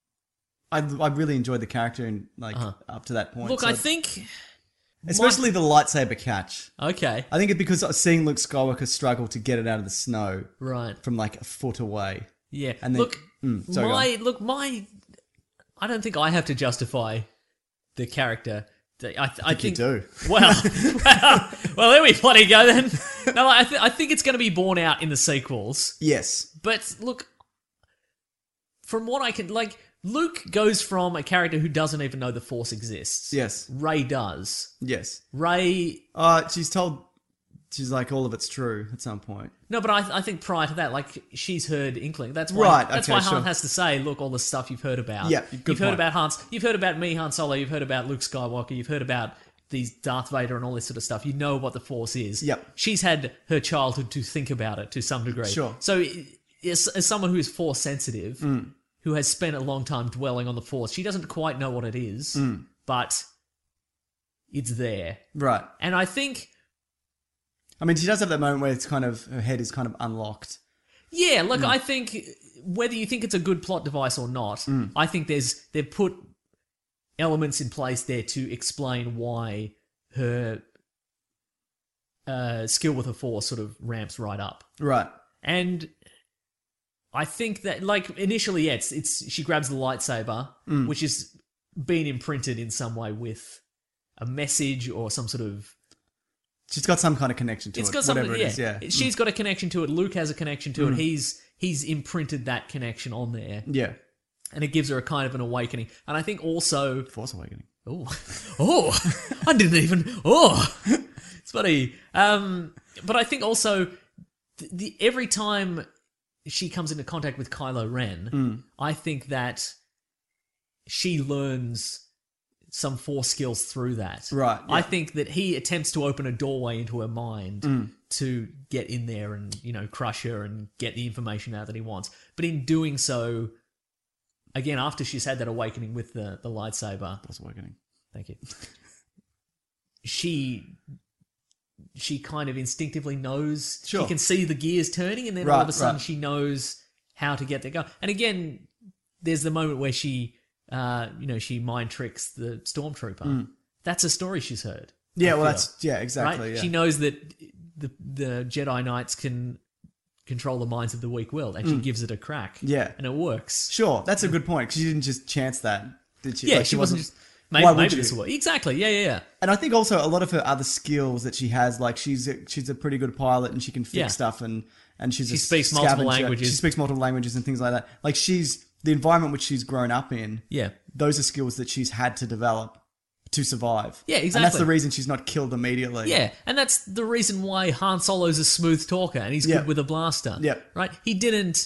I I really enjoyed the character and like Uh-huh. up to that point. Look, so- I think... especially the lightsaber catch. Okay. I think it's because seeing Luke Skywalker struggle to get it out of the snow Right. from like a foot away. Yeah. And then- look, Mm, sorry, go my look, my. I don't think I have to justify the character. I, I, I think you do. Well, well, well, there we bloody go then. No, I, th- I think it's going to be borne out in the sequels. Yes. But look, from what I can, like, Luke goes from a character who doesn't even know the Force exists. Yes. Ray does. Yes. Ray, Uh, she's told she's like, all of it's true at some point. No, but I, I think prior to that, like, she's heard Inkling. That's why, Right, that's okay, why Han sure. has to say, look, all the stuff you've heard about. Yeah, You've good heard point. about Han's, you've heard about me, Han Solo, you've heard about Luke Skywalker, you've heard about these Darth Vader and all this sort of stuff. You know what the Force is. Yep. She's had her childhood to think about it to some degree. Sure. So, as, as someone who is Force sensitive, Mm. who has spent a long time dwelling on the Force, she doesn't quite know what it is, Mm. but it's there. Right. And I think... I mean, she does have that moment where it's kind of, her head is kind of unlocked. Yeah, look, Mm. I think whether you think it's a good plot device or not, Mm. I think there's they've put elements in place there to explain why her uh, skill with the Force sort of ramps right up. Right. And I think that, like, initially, yeah, it's, it's she grabs the lightsaber, Mm. which is been imprinted in some way with a message or some sort of... She's got some kind of connection to It's it, got something, whatever yeah. it is, yeah. She's got a connection to it. Luke has a connection to Mm. it. He's he's imprinted that connection on there. Yeah. And it gives her a kind of an awakening. And I think also... Force awakening. Oh, oh, I didn't even... Oh, it's funny. Um, but I think also, the, the every time she comes into contact with Kylo Ren, Mm. I think that she learns some Force skills through that. Right, yeah. I think that he attempts to open a doorway into her mind Mm. to get in there and, you know, crush her and get the information out that he wants. But in doing so, again, after she's had that awakening with the, the lightsaber... Force awakening. Thank you. She... She kind of instinctively knows... Sure. She can see the gears turning, and then all Right, of a sudden right. she knows how to get there going. And again, there's the moment where she... Uh, you know, she mind tricks the stormtrooper. Mm. That's a story she's heard. Yeah, I well, feel. that's... Yeah, exactly, Right? yeah. She knows that the the Jedi Knights can control the minds of the weak-willed, and she Mm. gives it a crack. Yeah. And it works. Sure, that's a good point, because she didn't just chance that, did she? Yeah, Like, she wasn't just... Maybe, Why would maybe you? this will work. Exactly, yeah, yeah, yeah. And I think also a lot of her other skills that she has, like she's a, she's a pretty good pilot and she can fix Yeah. stuff and, and she's She a speaks multiple scavenger. languages. She speaks multiple languages and things like that. Like she's, the environment which she's grown up in, Yeah. those are skills that she's had to develop to survive. Yeah, And that's exactly. the reason she's not killed immediately. Yeah, and that's the reason why Han Solo's a smooth talker and he's Yeah. good with a blaster. Yeah. Right? He didn't...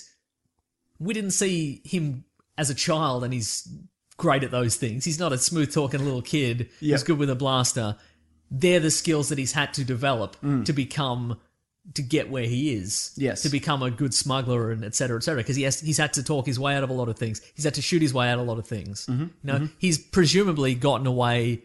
We didn't see him as a child and he's great at those things. He's not a smooth-talking little kid Yeah. who's good with a blaster. They're the skills that he's had to develop Mm. to become... to get where he is. Yes. To become a good smuggler and et cetera, et cetera. Because he has, he's had to talk his way out of a lot of things. He's had to shoot his way out of a lot of things. Mhm, You know, mhm. he's presumably gotten away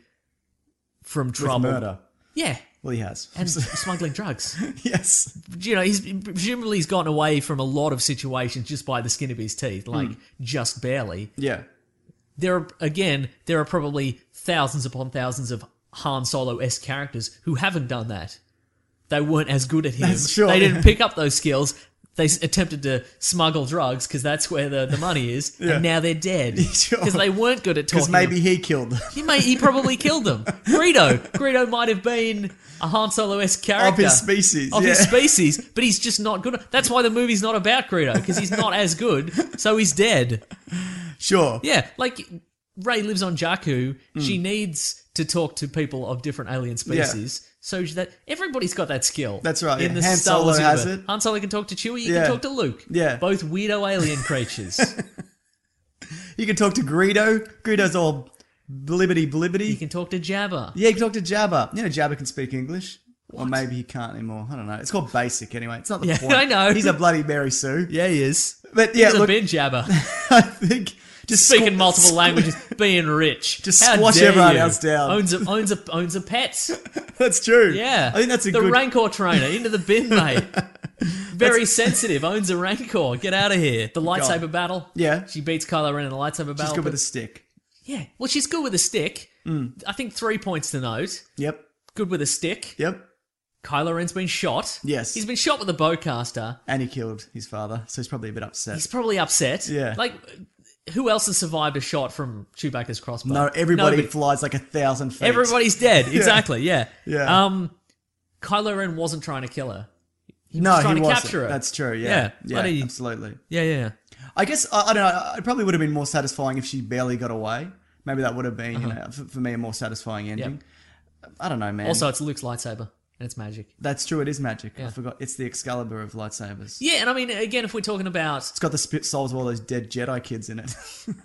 from With trouble. murder. Yeah. Well, he has. And smuggling drugs. Yes. You know, he's presumably he's gotten away from a lot of situations just by the skin of his teeth, like Mm. just barely. Yeah. There are, again, there are probably thousands upon thousands of Han Solo-esque characters who haven't done that. They weren't as good at him. That's sure, they didn't yeah. pick up those skills. They s- attempted to smuggle drugs because that's where the, the money is, Yeah. and now they're dead Sure. because they weren't good at talking. Because maybe he killed them. He may he probably killed them. Greedo, Greedo might have been a Han Solo-esque character Of his species, of his yeah. species, but he's just not good. That's why the movie's not about Greedo because he's not as good, so he's dead. Sure. Yeah, like Rey lives on Jakku. Mm. She needs to talk to people of different alien species. So that everybody's got that skill. That's right, In yeah. the Han Star Solo Wars has universe. it. Han Solo can talk to Chewie. You Yeah. can talk to Luke. Yeah. Both weirdo alien creatures. You can talk to Greedo. Greedo's all blibbity blibbity. You can talk to Jabba. Yeah, you can talk to Jabba. You know, Jabba can speak English. Or maybe he can't anymore. I don't know. It's called basic anyway. It's not the Yeah, point. I know. He's a bloody Mary Sue. Yeah, he is. But yeah, He's a look, bin Jabba. I think just Speaking squ- multiple squ- languages, being rich. Just How squash dare everyone you. else down. Owns a owns a owns a pet. That's true. Yeah, I think that's a the good. Rancor trainer into the bin, mate. Very sensitive. Owns a Rancor. Get out of here. The lightsaber God. battle. Yeah. she beats Kylo Ren in the lightsaber battle. She's good with but- a stick. Yeah, well, she's good with a stick. Mm. I think three points to note. Yep. Good with a stick. Yep. Kylo Ren's been shot. Yes. He's been shot with a bowcaster. And he killed his father, so he's probably a bit upset. He's probably upset. Yeah. Like, who else has survived a shot from Chewbacca's crossbow? no, everybody Nobody. flies like a thousand feet. Everybody's dead. Yeah. Exactly. Yeah. Yeah. Um, Kylo Ren wasn't trying to kill her. He was no, trying he to wasn't. capture her. That's true. Yeah. Yeah. Yeah. Bloody- Absolutely. Yeah, yeah, yeah. I guess I, I don't know. It probably would have been more satisfying if she barely got away. Maybe that would have been, you Uh-huh. know, for, for me, a more satisfying ending. I don't know, man. Also, it's Luke's lightsaber. and it's magic. That's true. It is magic. Yeah. I forgot. It's the Excalibur of lightsabers. Yeah, and I mean, again, if we're talking about... It's got the spit souls of all those dead Jedi kids in it.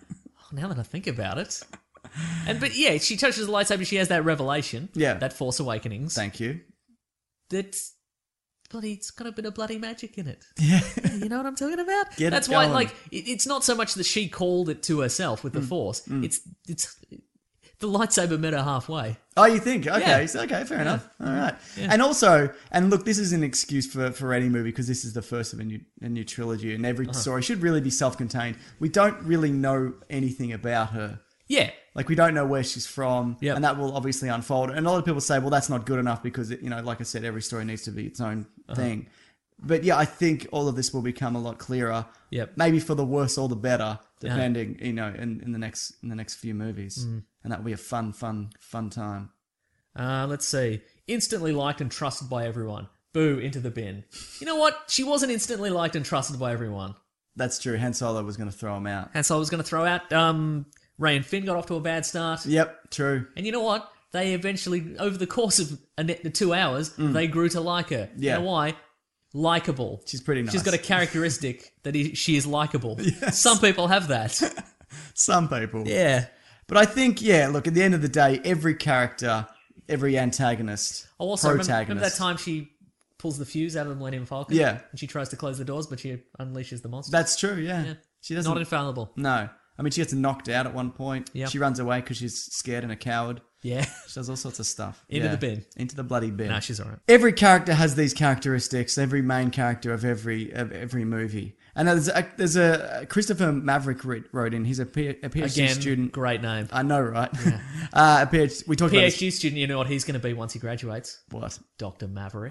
Now that I think about it... And But yeah, she touches the lightsaber, she has that revelation. Yeah. That Force Awakenings. Thank you. That's... Bloody, it's got a bit of bloody magic in it. Yeah. You know what I'm talking about? Get it That's why, going. like, it, it's not so much that she called it to herself with the Force. It's it's the lightsaber met her halfway. Oh, you think? Okay, Yeah. so, okay, fair enough. All right. And also, and look, this is an excuse for, for any movie because this is the first of a new a new trilogy, and every story should really be self-contained. We don't really know anything about her. Yeah. Like, we don't know where she's from, Yep. and that will obviously unfold. And a lot of people say, well, that's not good enough because, it, you know, like I said, every story needs to be its own thing. But yeah, I think all of this will become a lot clearer. Yep. Maybe for the worse or the better, depending, you know, in, in the next in the next few movies. Mm. And that will be a fun, fun, fun time. Uh, let's see. Instantly liked and trusted by everyone. Boo, into the bin. You know what? She wasn't instantly liked and trusted by everyone. That's true. Han Solo was going to throw him out. And so I was going to throw out... Um, Ray and Finn got off to a bad start. Yep, true. And you know what? They eventually, over the course of a net, the two hours, they grew to like her. Yeah. You know why? Likeable. She's pretty nice. She's got a characteristic that he, she is likable. Some people have that. Some people. Yeah. But I think, yeah, look, at the end of the day, every character, every antagonist, Oh, also, remember, protagonist. remember that time she pulls the fuse out of the Millennium Falcon? Yeah. And she tries to close the doors, but she unleashes the monster. That's true, yeah. Yeah. She doesn't. Not infallible. No. I mean, she gets knocked out at one point. Yeah. She runs away because she's scared and a coward. Yeah. She does all sorts of stuff. Into Yeah. the bin. Into the bloody bin. No, she's alright. Every character has these characteristics. Every main character of every of every movie. And there's a, there's a Christopher Maverick wrote wrote in. He's a, P, a PhD Again, student. great name. I know, right? uh, a PhD. We talked about PhD student, you know what he's going to be once he graduates? this. What? Doctor Maverick.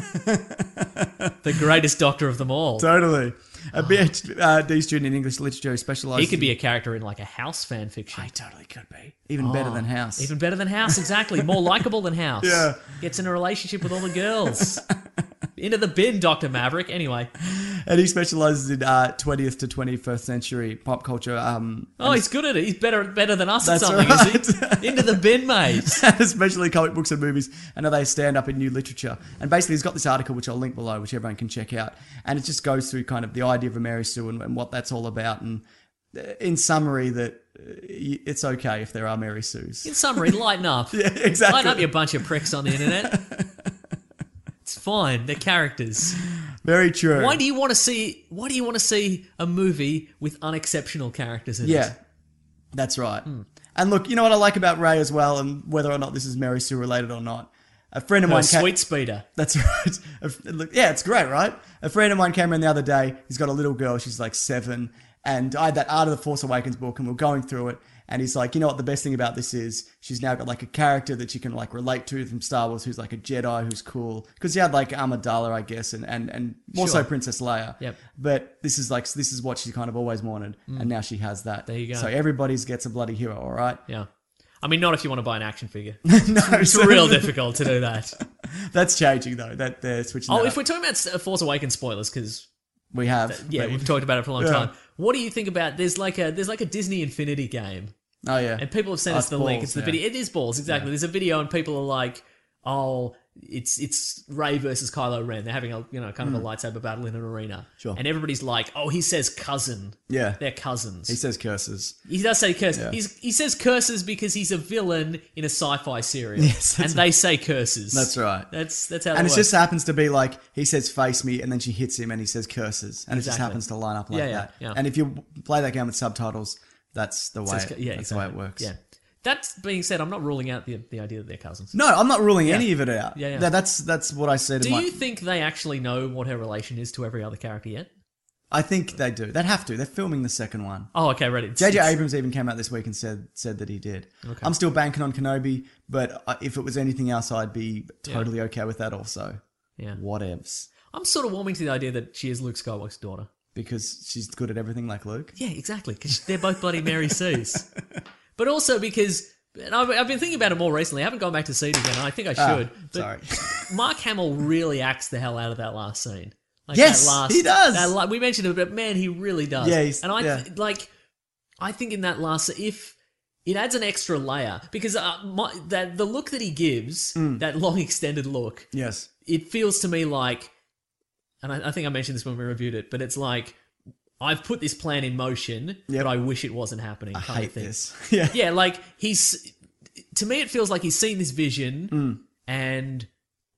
The greatest doctor of them all. Totally. A PhD student in English literature who specializes. He could be a character in like a House fan fiction. I totally could be. Even better than House. Even better than House, exactly. More likable than House. Yeah. Gets in a relationship with all the girls. Into the bin, Doctor Maverick. Anyway. And he specializes in uh, twentieth to twenty-first century pop culture. Um, Oh, he's good at it. He's better better than us at That's something, right. is he? Into the bin, mate. especially comic books and movies, and how they stand up in new literature. And basically, he's got this article, which I'll link below, which everyone can check out. And it just goes through kind of the idea of a Mary Sue and, and what that's all about. And uh, in summary, that uh, it's okay if there are Mary Sues. In summary, lighten up. Yeah, exactly. Lighten up, you bunch of pricks on the internet. It's fine. They're characters. Very true. Why do you want to see? Why do you want to see a movie with unexceptional characters in Yeah, it? that's right. And look, you know what I like about Ray as well, and whether or not this is Mary Sue related or not. A friend of Her mine came- sweet speeder. That's right. A f- look, yeah, it's great, right? A friend of mine came in the other day. He's got a little girl. She's like seven. And I had that Art of the Force Awakens book, and we're going through it. And he's like, you know what? The best thing about this is she's now got like a character that she can like relate to from Star Wars, who's like a Jedi, who's cool. Because she had like Amidala, I guess, and and and more Sure. so Princess Leia. Yep. But this is like this is what she kind of always wanted, and now she has that. There you go. So everybody's gets a bloody hero, all right? Yeah. I mean, not if you want to buy an action figure. no, It's so- real difficult to do that. That's changing though. That they're switching. Oh, that if up. we're talking about uh, Force Awakens spoilers, because we have, yeah, but- we've talked about it for a long Yeah. time. What do you think about? There's like a there's like a Disney Infinity game, Oh yeah, and people have sent Oh, us it's the link. balls, It's the yeah. video. It is balls, exactly. There's a video, and people are like, "Oh, it's it's Rey versus Kylo Ren. They're having a you know kind of a lightsaber battle in an arena." Sure. And everybody's like, "Oh, he says cousin. Yeah. They're cousins." He says curses. He does say curses. Yeah. He's, he says curses because he's a villain in a sci-fi serial, Yes, and that's they say curses. That's right. That's that's how. And that it works. just happens to be like he says "face me," and then she hits him, and he says curses, and it just Exactly. happens to line up like Yeah, yeah, that. yeah. And if you play that game with subtitles, that's the way. Says- yeah, that's exactly. the way it works. Yeah. That being said, I'm not ruling out the the idea that they're cousins. No, I'm not ruling any of it out. Yeah, yeah. That, that's that's what I said. Do in my, you think they actually know what her relation is to every other character yet? I think they do. They'd have to. They're filming the second one. Oh, okay, ready. J J Abrams even came out this week and said said that he did. Okay. I'm still banking on Kenobi, but I- if it was anything else, I'd be totally okay with that also. Yeah. Whatevs. I'm sort of warming to the idea that she is Luke Skywalker's daughter. Because she's good at everything like Luke. Yeah, exactly. Because they're both bloody Mary Sues. But also because, and I've, I've been thinking about it more recently. I haven't gone back to see it again. I think I Ah, should. but sorry. Mark Hamill really acts the hell out of that last scene. Like Yes, that last, he does. That la- we mentioned it, but man, he really does. Yeah, he's- and I yeah. th- like. I think in that last, if it adds an extra layer because uh, my, that the look that he gives, that long extended look, Yes. it feels to me like, and I, I think I mentioned this when we reviewed it, but it's like I've put this plan in motion, Yep. but I wish it wasn't happening. I kind hate of thing. this. yeah. Yeah, like he's to me, it feels like he's seen this vision Mm. and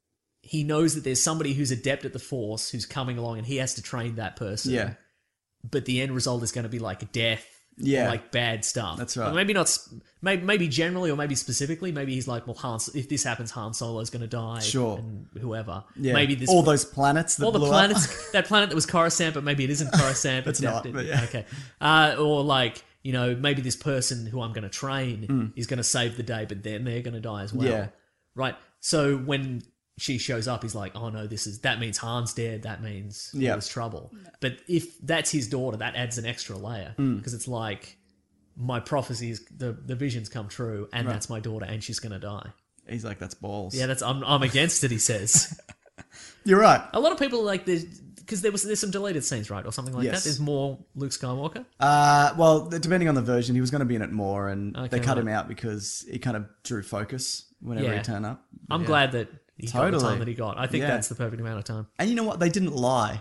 he knows that there's somebody who's adept at the Force who's coming along, and he has to train that person. Yeah. But the end result is going to be like death. Yeah. Or like bad stuff. That's right. Or maybe not. s- Maybe, maybe generally, or maybe specifically. Maybe he's like, well, Han. If this happens, Han Solo's going to die. Sure. And whoever. Yeah. Maybe this. all those planets that all the blew planets. up. That planet that was Coruscant, but maybe it isn't Coruscant. It's It's not, def- but yeah. Okay. Uh, or like, you know, maybe this person who I'm going to train Mm. is going to save the day, but then they're going to die as well. Yeah. Right. So when she shows up, he's like, oh no, this is that means Han's dead. That means all Yeah. this trouble. But if that's his daughter, that adds an extra layer Mm. because it's like my prophecies, the the visions come true, and Right. that's my daughter, and she's going to die. He's like, that's balls. Yeah, that's I'm I'm against it. He says. You're right. A lot of people are like there's because there was there's some deleted scenes, right, or something like Yes. that. There's more Luke Skywalker. Uh, well, depending on the version, he was going to be in it more, and Okay, they cut right. him out because he kind of drew focus whenever Yeah. he turned up. I'm Yeah. glad that he got the Totally. time that he got. I think Yeah. that's the perfect amount of time. And you know what? They didn't lie.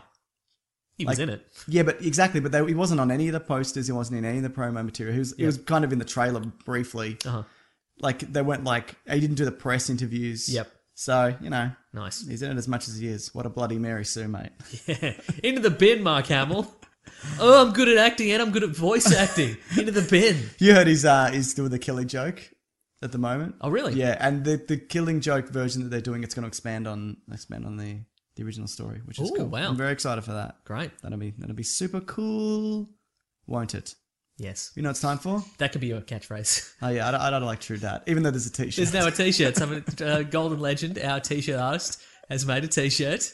He was Like- in it. Yeah, but exactly. But they, he wasn't on any of the posters. He wasn't in any of the promo material. He was, he Yep. was kind of in the trailer briefly. Uh huh. Like they weren't like he didn't do the press interviews. Yep. So you know, Nice. he's in it as much as he is. What a bloody Mary Sue, mate. Yeah. Into the bin, Mark Hamill. Oh, I'm good at acting and I'm good at voice acting. Into the bin. You heard he's uh he's doing the killing joke at the moment. Oh, really? Yeah, and the the killing joke version that they're doing, it's going to expand on expand on the the original story, which is Ooh, cool. wow. I'm very excited for that. Great. That'll be that'll be super cool, won't it? Yes. You know what it's time for? That could be your catchphrase. Oh yeah, I don't, I don't like True Dat, even though there's a t-shirt. There's now a t-shirt. Some uh, Golden Legend, our t-shirt artist, has made a t-shirt.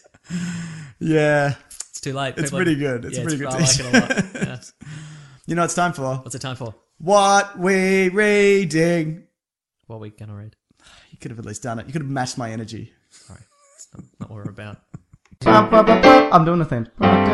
Yeah, It's too late. It's People- pretty good. It's a yeah, pretty good I like it a lot. Yeah. you know what it's time for? What's it time for? What we reading? What are we going to read? You could have at least done it. You could have matched my energy. Sorry. It's not, not what we're about. I'm doing the thing.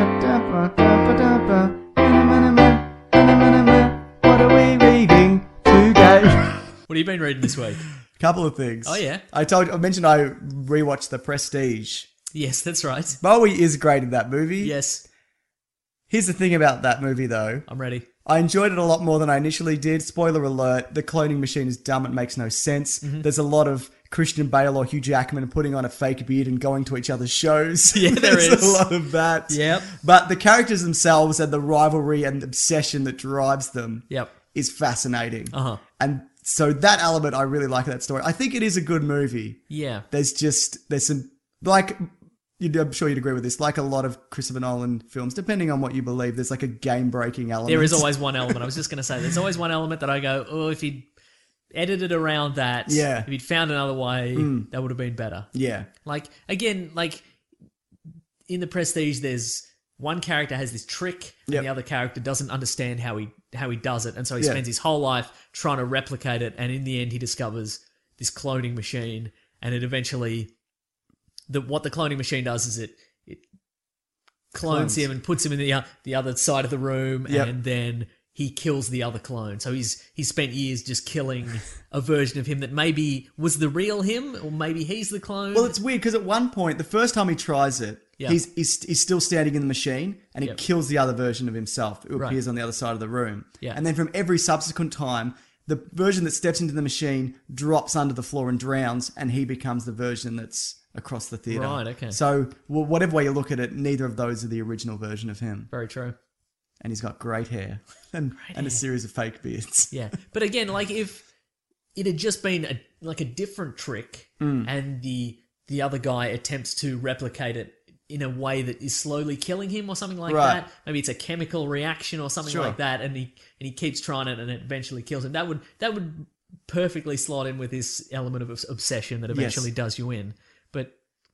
What are we reading today? What have you been reading this week? Couple of things. Oh, yeah? I told. I mentioned I rewatched The Prestige. Yes, that's right. Bowie is great in that movie. Yes, Here's the thing about that movie, though. I'm ready. I enjoyed it a lot more than I initially did. Spoiler alert: the cloning machine is dumb. It makes no sense. Mm-hmm. There's a lot of Christian Bale or Hugh Jackman putting on a fake beard and going to each other's shows. Yeah, there There's is. a lot of that. Yep. But the characters themselves and the rivalry and obsession that drives them Yep. is fascinating. Uh-huh. And so that element I really like of that story. I think it is a good movie. Yeah. There's just there's some like you'd, I'm sure you'd agree with this. Like a lot of Christopher Nolan films, depending on what you believe, there's like a game breaking element. There is always one element. I was just going to say, there's always one element that I go, oh, if he'd edited around that, Yeah. if he'd found another way, that would have been better. yeah. Like, again, like in The Prestige, there's one character has this trick and Yep. the other character doesn't understand how he how he does it. And so he Yeah. spends his whole life trying to replicate it. And in the end, he discovers this cloning machine. And it eventually, the what the cloning machine does is it it clones, Clones. him and puts him in the o- the other side of the room, Yep. and then he kills the other clone. So he's he's spent years just killing a version of him that maybe was the real him, or maybe he's the clone. Well, it's weird because at one point, the first time he tries it, Yeah. he's, he's he's still standing in the machine and he Yep. kills the other version of himself who Right. appears on the other side of the room. Yeah. And then from every subsequent time, the version that steps into the machine drops under the floor and drowns, and he becomes the version that's across the theater. Right, okay. So well, whatever way you look at it, neither of those are the original version of him. Very true. And he's got great hair and and a series of fake beards. Yeah, but again, like if it had just been a, like a different trick, Mm. and the the other guy attempts to replicate it in a way that is slowly killing him or something like Right. that. Maybe it's a chemical reaction or something Sure. like that, and he and he keeps trying it, and it eventually kills him. That would that would perfectly slot in with this element of obs- obsession that eventually Yes. does you in. But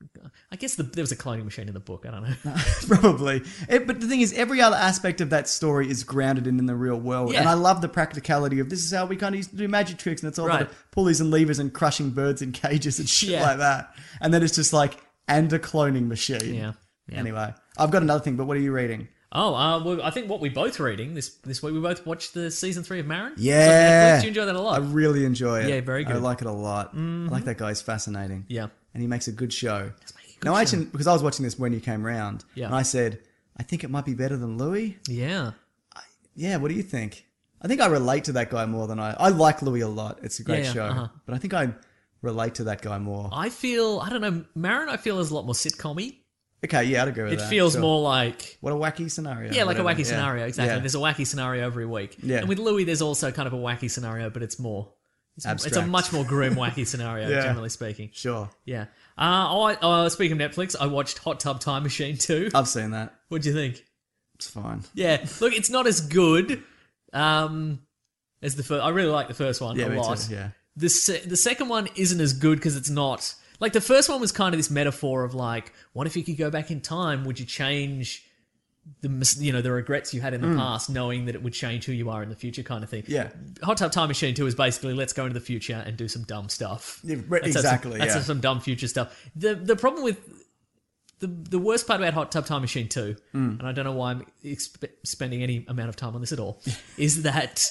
I guess the, there was a cloning machine in the book. I don't know. Probably. It, but the thing is, every other aspect of that story is grounded in, in the real world. Yeah. And I love the practicality of this is how we kind of used to do magic tricks, and it's all Right. about pulleys and levers and crushing birds in cages and shit Yeah. like that. And then it's just like, and a cloning machine. Yeah. Yeah. Anyway, I've got another thing, but what are you reading? Oh, uh, well, I think what we're both reading this this week, we both watched the season three of Marin. Yeah. Netflix. Do you enjoy that a lot? I really enjoy it. Yeah, very good. I like it a lot. Mhm. I like that guy. He's fascinating. Yeah. And he makes a good show. good now, I show. actually, because I was watching this when you came round, Yeah. and I said, I think it might be better than Louis. Yeah. Yeah, what do you think? I think I relate to that guy more than I... I like Louis a lot. It's a great Yeah, yeah, show. uh-huh. But I think I relate to that guy more. I feel, I don't know, Marin I feel is a lot more sitcom-y. Okay, yeah, I'd agree with It that. feels Sure. more like... What a wacky scenario. Yeah, like whatever. a wacky Yeah. scenario, exactly. Yeah. There's a wacky scenario every week. Yeah. And with Louis, there's also kind of a wacky scenario, but it's more... It's, it's a Abstract. much more grim, wacky scenario, Yeah. generally speaking. Sure. Yeah. Uh, oh, I, uh, speaking of Netflix, I watched Hot Tub Time Machine two. I've seen that. What'd you think? It's fine. Yeah, look, it's not as good um, as the first. I really like the first one Yeah, a me lot. too, yeah. The se- the second one isn't as good because it's not like the first one was kind of this metaphor of like, what if you could go back in time? Would you change the mis- you know the regrets you had in the Mm. past, knowing that it would change who you are in the future, kind of thing? Yeah. Hot Tub Time Machine two is basically let's go into the future and do some dumb stuff. Yeah, re- That's- exactly, That's, yeah. some dumb future stuff. The the problem with the the worst part about Hot Tub Time Machine two, Mm. and I don't know why I'm exp- spending any amount of time on this at all, is that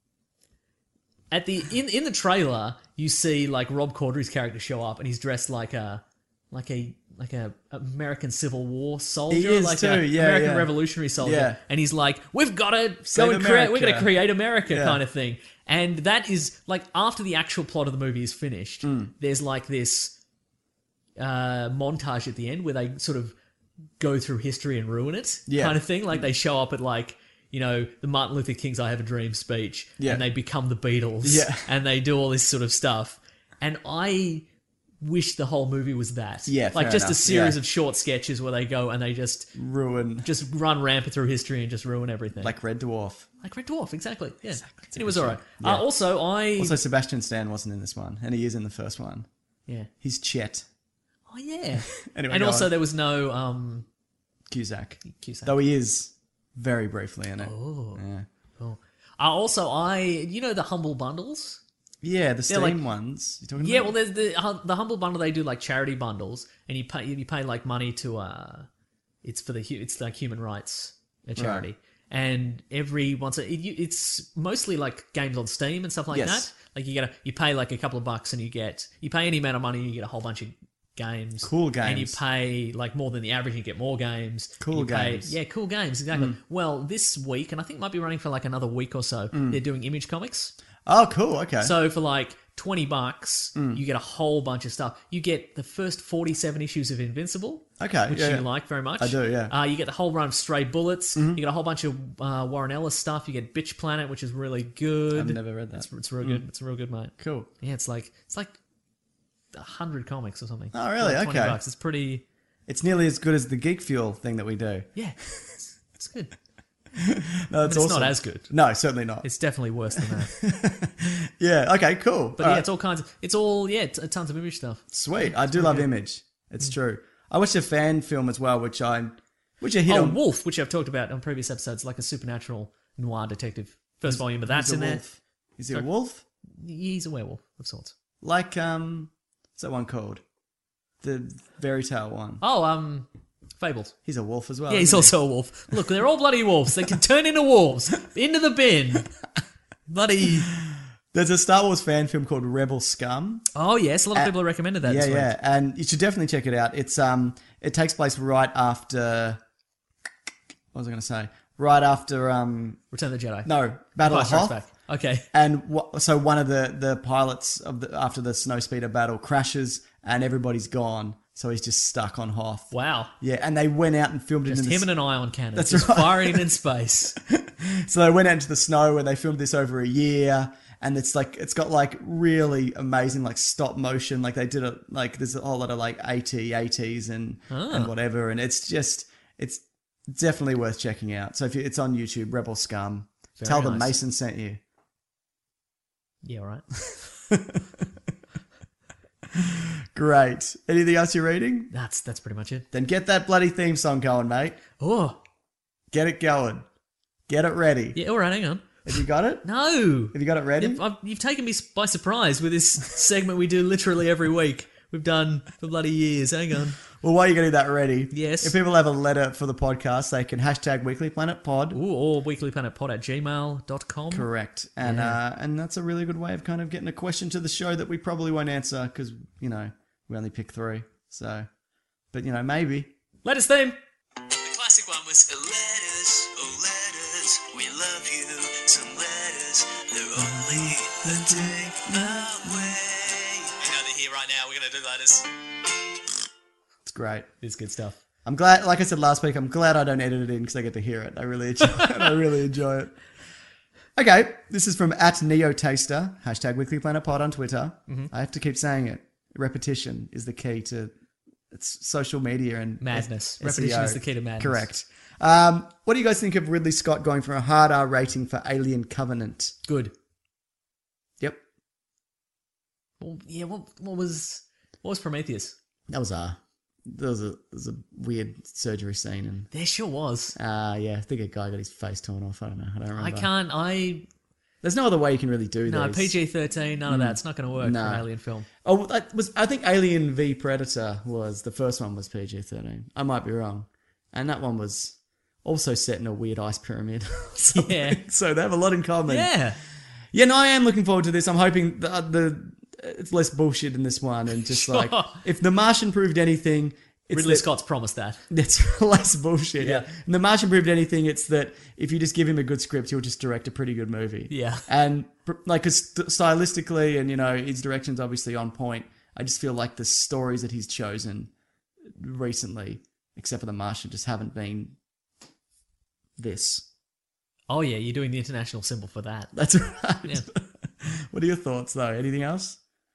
at the in in the trailer you see like Rob Corddry's character show up and he's dressed like a like a like a American Civil War soldier, He is like too, a yeah, American yeah. Revolutionary soldier, Yeah. and he's like, "We've got to Save go and create. We're going to America." create America," Yeah. kind of thing. And that is like after the actual plot of the movie is finished, Mm. there's like this uh, montage at the end where they sort of go through history and ruin it, Yeah. kind of thing. Like they show up at like, you know, the Martin Luther King's "I Have a Dream" speech, Yeah. and they become the Beatles, Yeah. and they do all this sort of stuff. And I wish the whole movie was that. Yeah, like fair just a enough, series yeah. of short sketches where they go and they just Ruin. just run rampant through history and just ruin everything. Like Red Dwarf. Like Red Dwarf, exactly. Yeah, and it was all right. Yeah. Uh, also, I Also, Sebastian Stan wasn't in this one, and he is in the first one. yeah. He's Chet Oh yeah. Anyway, and go also on. there was no um Cusack. Cusack. Though he is very briefly in it. Oh. Yeah. Cool. Uh, also, I you know the Humble Bundles. Yeah, the They're Steam like- ones. You talking Yeah, about? well, there's the uh, the Humble Bundle. They do like charity bundles, and you pay you pay like money to uh, it's for the hu- it's like human rights a charity, Right. and every once a, it, you- it's mostly like games on Steam and stuff like Yes. that. Like you get a you pay like a couple of bucks, and you get you pay any amount of money, and you get a whole bunch of games. Cool And you games. pay like more than the average, you get more games. Cool You pay- games. yeah, cool games, exactly. Mm. Well, this week, and I think it might be running for like another week or so. Mm. They're doing Image Comics. Oh, cool. Okay. So for like twenty bucks, Mm. you get a whole bunch of stuff. You get the first forty-seven issues of Invincible. Okay, Which yeah, you yeah. like very much. I do, yeah. Uh, you get the whole run of Stray Bullets. Mhm. You get a whole bunch of uh, Warren Ellis stuff. You get Bitch Planet, which is really good. I've never read that. It's, it's real Mm. good. It's real good, mate. Cool. Yeah, it's like it's like a hundred comics or something. Oh, really? For like twenty Okay. bucks. It's pretty. It's nearly as good as the Geek Fuel thing that we do. Yeah, it's, it's good. No, it's But it's awesome. not as good. No, certainly not. It's definitely worse than that. Yeah. Okay. Cool. But All yeah, right. it's all kinds of. It's all yeah, t- tons of image stuff. Sweet. I do love Image. It's true. I watched a fan film as well, which I, which I hit Oh, on. Wolf, which I've talked about on previous episodes, like a supernatural noir detective. First volume of that's He's a in there. wolf. Is he a Sorry. wolf? He's a werewolf of sorts. Like um, what's that one called? The Fairy Tale one. Oh, um, Fables. He's a wolf as well. Yeah, he's isn't he? also a wolf. Look, they're all bloody wolves. They can turn into wolves. Into the bin. Bloody. There's a Star Wars fan film called Rebel Scum. Oh yes, a lot of Uh, people have recommended that. Yeah, this week. yeah, and you should definitely check it out. It's um, it takes place right after. What was I going to say? Right after um, Return of the Jedi. No, Battle Empire of Strikes Hoth. Back. Okay. And wha- so one of the the pilots of the after the snowspeeder battle crashes, and everybody's gone. So he's just stuck on Hoth. Wow. Yeah, and they went out and filmed Just it in him the, and an ion cannon. That's just right. firing in space. So they went out into the snow and they filmed this over a year, and it's like it's got like really amazing like stop motion. Like they did it like there's a whole lot of like AT ATs and Ah. and whatever, and it's just it's definitely worth checking out. So if you, it's on YouTube, Rebel Scum. Very Tell them nice. Mason sent you. Yeah, right. Great. Anything else you're reading? That's that's pretty much it. Then get that bloody theme song going, mate. Oh. Get it going. Get it ready. Yeah, all right, hang on. Have you got it? No. Have you got it ready? You've, I've, you've taken me by surprise with this segment we do literally every week. We've done for bloody years. Hang on. Well, while you're getting that ready, Yes. if people have a letter for the podcast, they can hashtag Weekly Planet Pod. Ooh, or weeklyplanetpod at gmail dot com. Correct. And Yeah. uh, and that's a really good way of kind of getting a question to the show that we probably won't answer because, you know, we only pick three. So, but, you know, maybe. Letters theme. The classic one was letters, oh letters, we love you. Some letters, they're only a day away. You know they're here right now. We're gonna do letters. It's great. It's good stuff. I'm glad, like I said last week, I'm glad I don't edit it in because I get to hear it. I really enjoy it. I really enjoy it. Okay, this is from at NeoTaster, hashtag Weekly Planet Pod on Twitter. Mm-hmm. I have to keep saying it. Repetition is the key to it's social media and Madness. S- Repetition S E O. is the key to madness. Correct. Um, what do you guys think of Ridley Scott going for a hard R rating for Alien Covenant? Good. Yep, Well, yeah, what, what was what was Prometheus? that was R. There was a there was a weird surgery scene, and There sure was. uh yeah, I think a guy got his face torn off. I don't know. I don't remember. I can't, I... There's no other way you can really do No, these. P G thirteen, none of that. It's not going to work No. for an alien film. Oh, that was I think Alien v Predator was the first one was P G thirteen. I might be wrong, and that one was also set in a weird ice pyramid. or something. Yeah. So they have a lot in common. Yeah. Yeah, no, I am looking forward to this. I'm hoping the, the it's less bullshit in this one, and just like Sure. if The Martian proved anything, it's Ridley that- Scott's promised that. That's less bullshit. Yeah. Yeah. And The Martian proved anything. It's that if you just give him a good script, he'll just direct a pretty good movie. Yeah. And pr- like 'cause st- stylistically, and you know, his direction's obviously on point. I just feel like the stories that he's chosen recently, except for The Martian, just haven't been this. Oh, yeah, you're doing the international symbol for that. That's right. Yeah. What are your thoughts, though? Anything else?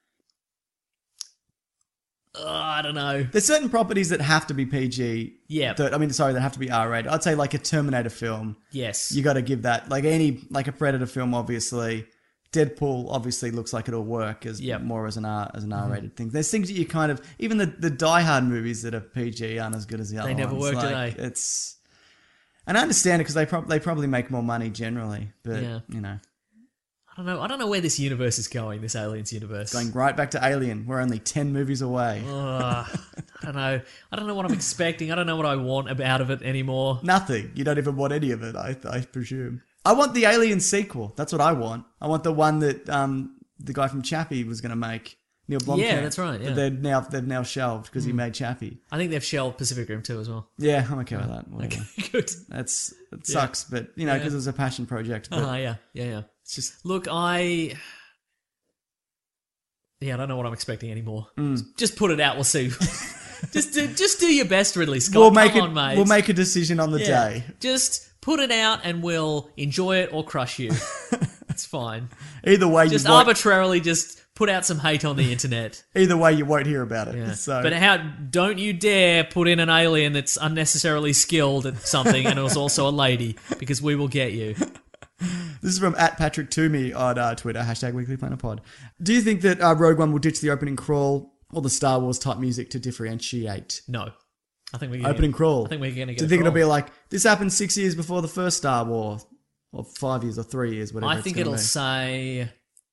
Uh, I don't know. There's certain properties that have to be P G. Yeah. That I mean, sorry, that have to be R rated. I'd say like a Terminator film. Yes. You got to give that like any like a Predator film. Obviously, Deadpool obviously looks like it'll work as Yep. more as an R as an R rated thing. There's things that you kind of even the the Die Hard movies that are P G aren't as good as the other They never ones. work, do Like, they? It's and I understand it because they prob- they probably make more money generally, but Yeah. you know, I don't know. I don't know where this universe is going, this Aliens universe. going right back to Alien. We're only ten movies away. Ugh, I don't know. I don't know what I'm expecting. I don't know what I want ab- out of it anymore. Nothing. You don't even want any of it, I, I presume. I want the Alien sequel. That's what I want. I want the one that um, the guy from Chappie was going to make, Neil Blomkamp. Yeah, that's right, yeah. But they're now, they've now shelved because he made Chappie. I think they've shelved Pacific Rim too as well. Yeah, I'm okay with that. Whatever. Okay, good. That's It sucks, but, you know, because it was a passion project. But Uh, yeah, yeah, yeah. it's just... Look, I... Yeah, I don't know what I'm expecting anymore. Mm. Just put it out, we'll see. just, do, just do your best, Ridley Scott. We'll make, Come it, on, mate. we'll make a decision on the Yeah. day. Just put it out and we'll enjoy it or crush you. It's fine. Either way, Just you won't, arbitrarily just put out some hate on the internet. either way, you won't hear about it. Yeah. So. But how don't you dare put in an alien that's unnecessarily skilled at something and is also a lady, because we will get you. This is from at Patrick Toomey on uh, Twitter, hashtag Weekly Planet Pod. Do you think that uh, Rogue One will ditch the opening crawl or the Star Wars type music to differentiate? No. I think we're gonna Opening get, crawl. I think we're going to get Do you a think it'll crawl. be like, this happened six years before the first Star Wars? Or five years or three years, whatever I it's think gonna it'll be. say...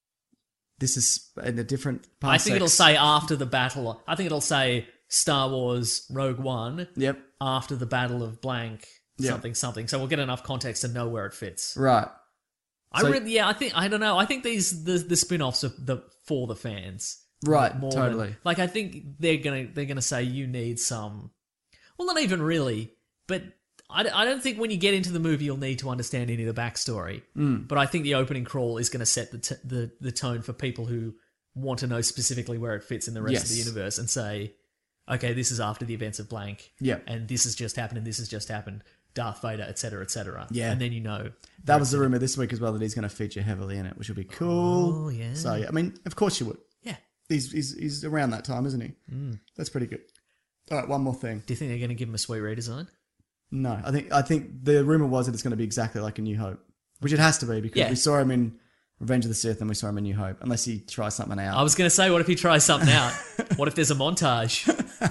This is in a different I parsecs. think it'll say after the battle. I think it'll say Star Wars Rogue One Yep. after the Battle of blank Yep. something something. So we'll get enough context to know where it fits. Right. I So- really, yeah, I think I don't know. I think these the the spin-offs are the for the fans. Right, More totally. Than, like I think they're gonna they're gonna say you need some. Well, not even really, but I, I don't think when you get into the movie you'll need to understand any of the backstory. Mm. But I think the opening crawl is going to set the, t- the the tone for people who want to know specifically where it fits in the rest of the Yes. universe and say, okay, this is after the events of blank. Yeah. And this has just happened and this has just happened. Darth Vader, et cetera, et cetera. Yeah. And then you know. That was the rumor this week as well, that he's going to feature heavily in it, which will be cool. Oh, yeah. So, yeah, I mean, of course you would. Yeah. He's, he's, he's around that time, isn't he? Mm. That's pretty good. All right, one more thing. Do you think they're going to give him a sweet redesign? No, I think I think the rumor was that it's going to be exactly like A New Hope, which it has to be because Yeah. we saw him in Revenge of the Sith and we saw him in New Hope, unless he tries something out. I was going to say, what if he tries something out? What if there's a montage?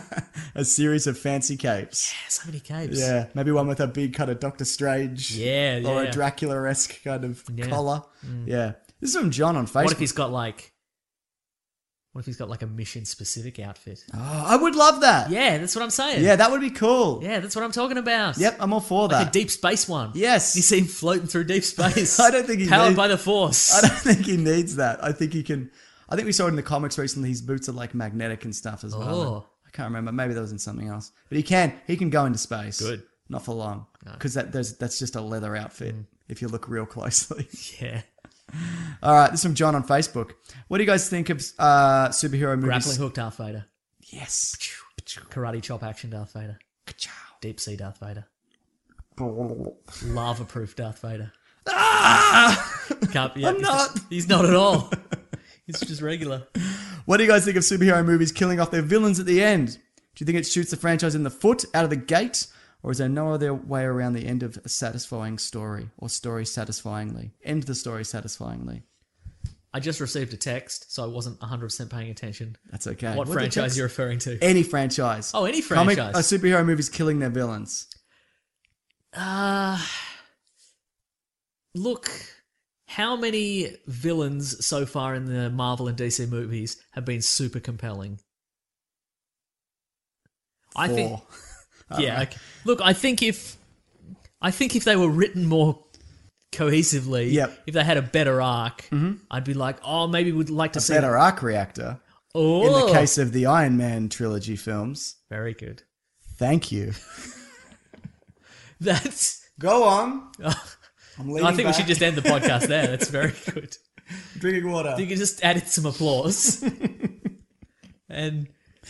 A series of fancy capes. Yeah, so many capes. Yeah, maybe one with a big kind of Doctor Strange. Yeah, Or yeah. a Dracula-esque kind of Yeah. collar. Yeah. This is from John on Facebook. What if he's got like What if he's got like a mission-specific outfit? Oh, I would love that. Yeah, that's what I'm saying. Yeah, that would be cool. Yeah, that's what I'm talking about. Yep, I'm all for Like that. a deep space one. Yes. You see him floating through deep space. I don't think he Powered needs- by the Force. I don't think he needs that. I think he can. I think we saw it in the comics recently. His boots are like magnetic and stuff as well. Oh. I can't remember. Maybe that was in something else. But he can. He can go into space. Good. Not for long, because that there's that's just a leather outfit. Mm. If you look real closely. Yeah. All right. This is from John on Facebook. What do you guys think of uh, superhero movies? Grappling hook Darth Vader. Yes. Karate chop action Darth Vader. Deep sea Darth Vader. Lava proof Darth Vader. Ah! Can't, yeah, I'm he's not. He's not at all. He's just regular. What do you guys think of superhero movies killing off their villains at the end? Do you think it shoots the franchise in the foot out of the gate? Or is there no other way around the end of a satisfying story? Or story satisfyingly? End the story satisfyingly. I just received a text, so I wasn't one hundred percent paying attention. That's okay. What the franchise text? are you referring to? Any franchise. Oh, any Comic, franchise. uh, superhero movies killing their villains. Uh, look, how many villains so far in the Marvel and D C movies have been super compelling? I think, Four. yeah. Okay. Look, I think if I think if they were written more cohesively, Yep. if they had a better arc, I'd be like, oh, maybe we'd like to A see better arc reactor. Oh, In the case of the Iron Man trilogy films. very good. Thank you. That's. Go on. I'm leaning I think we back. should just end the podcast there. That's very good. Drinking water. You can just add in some applause. And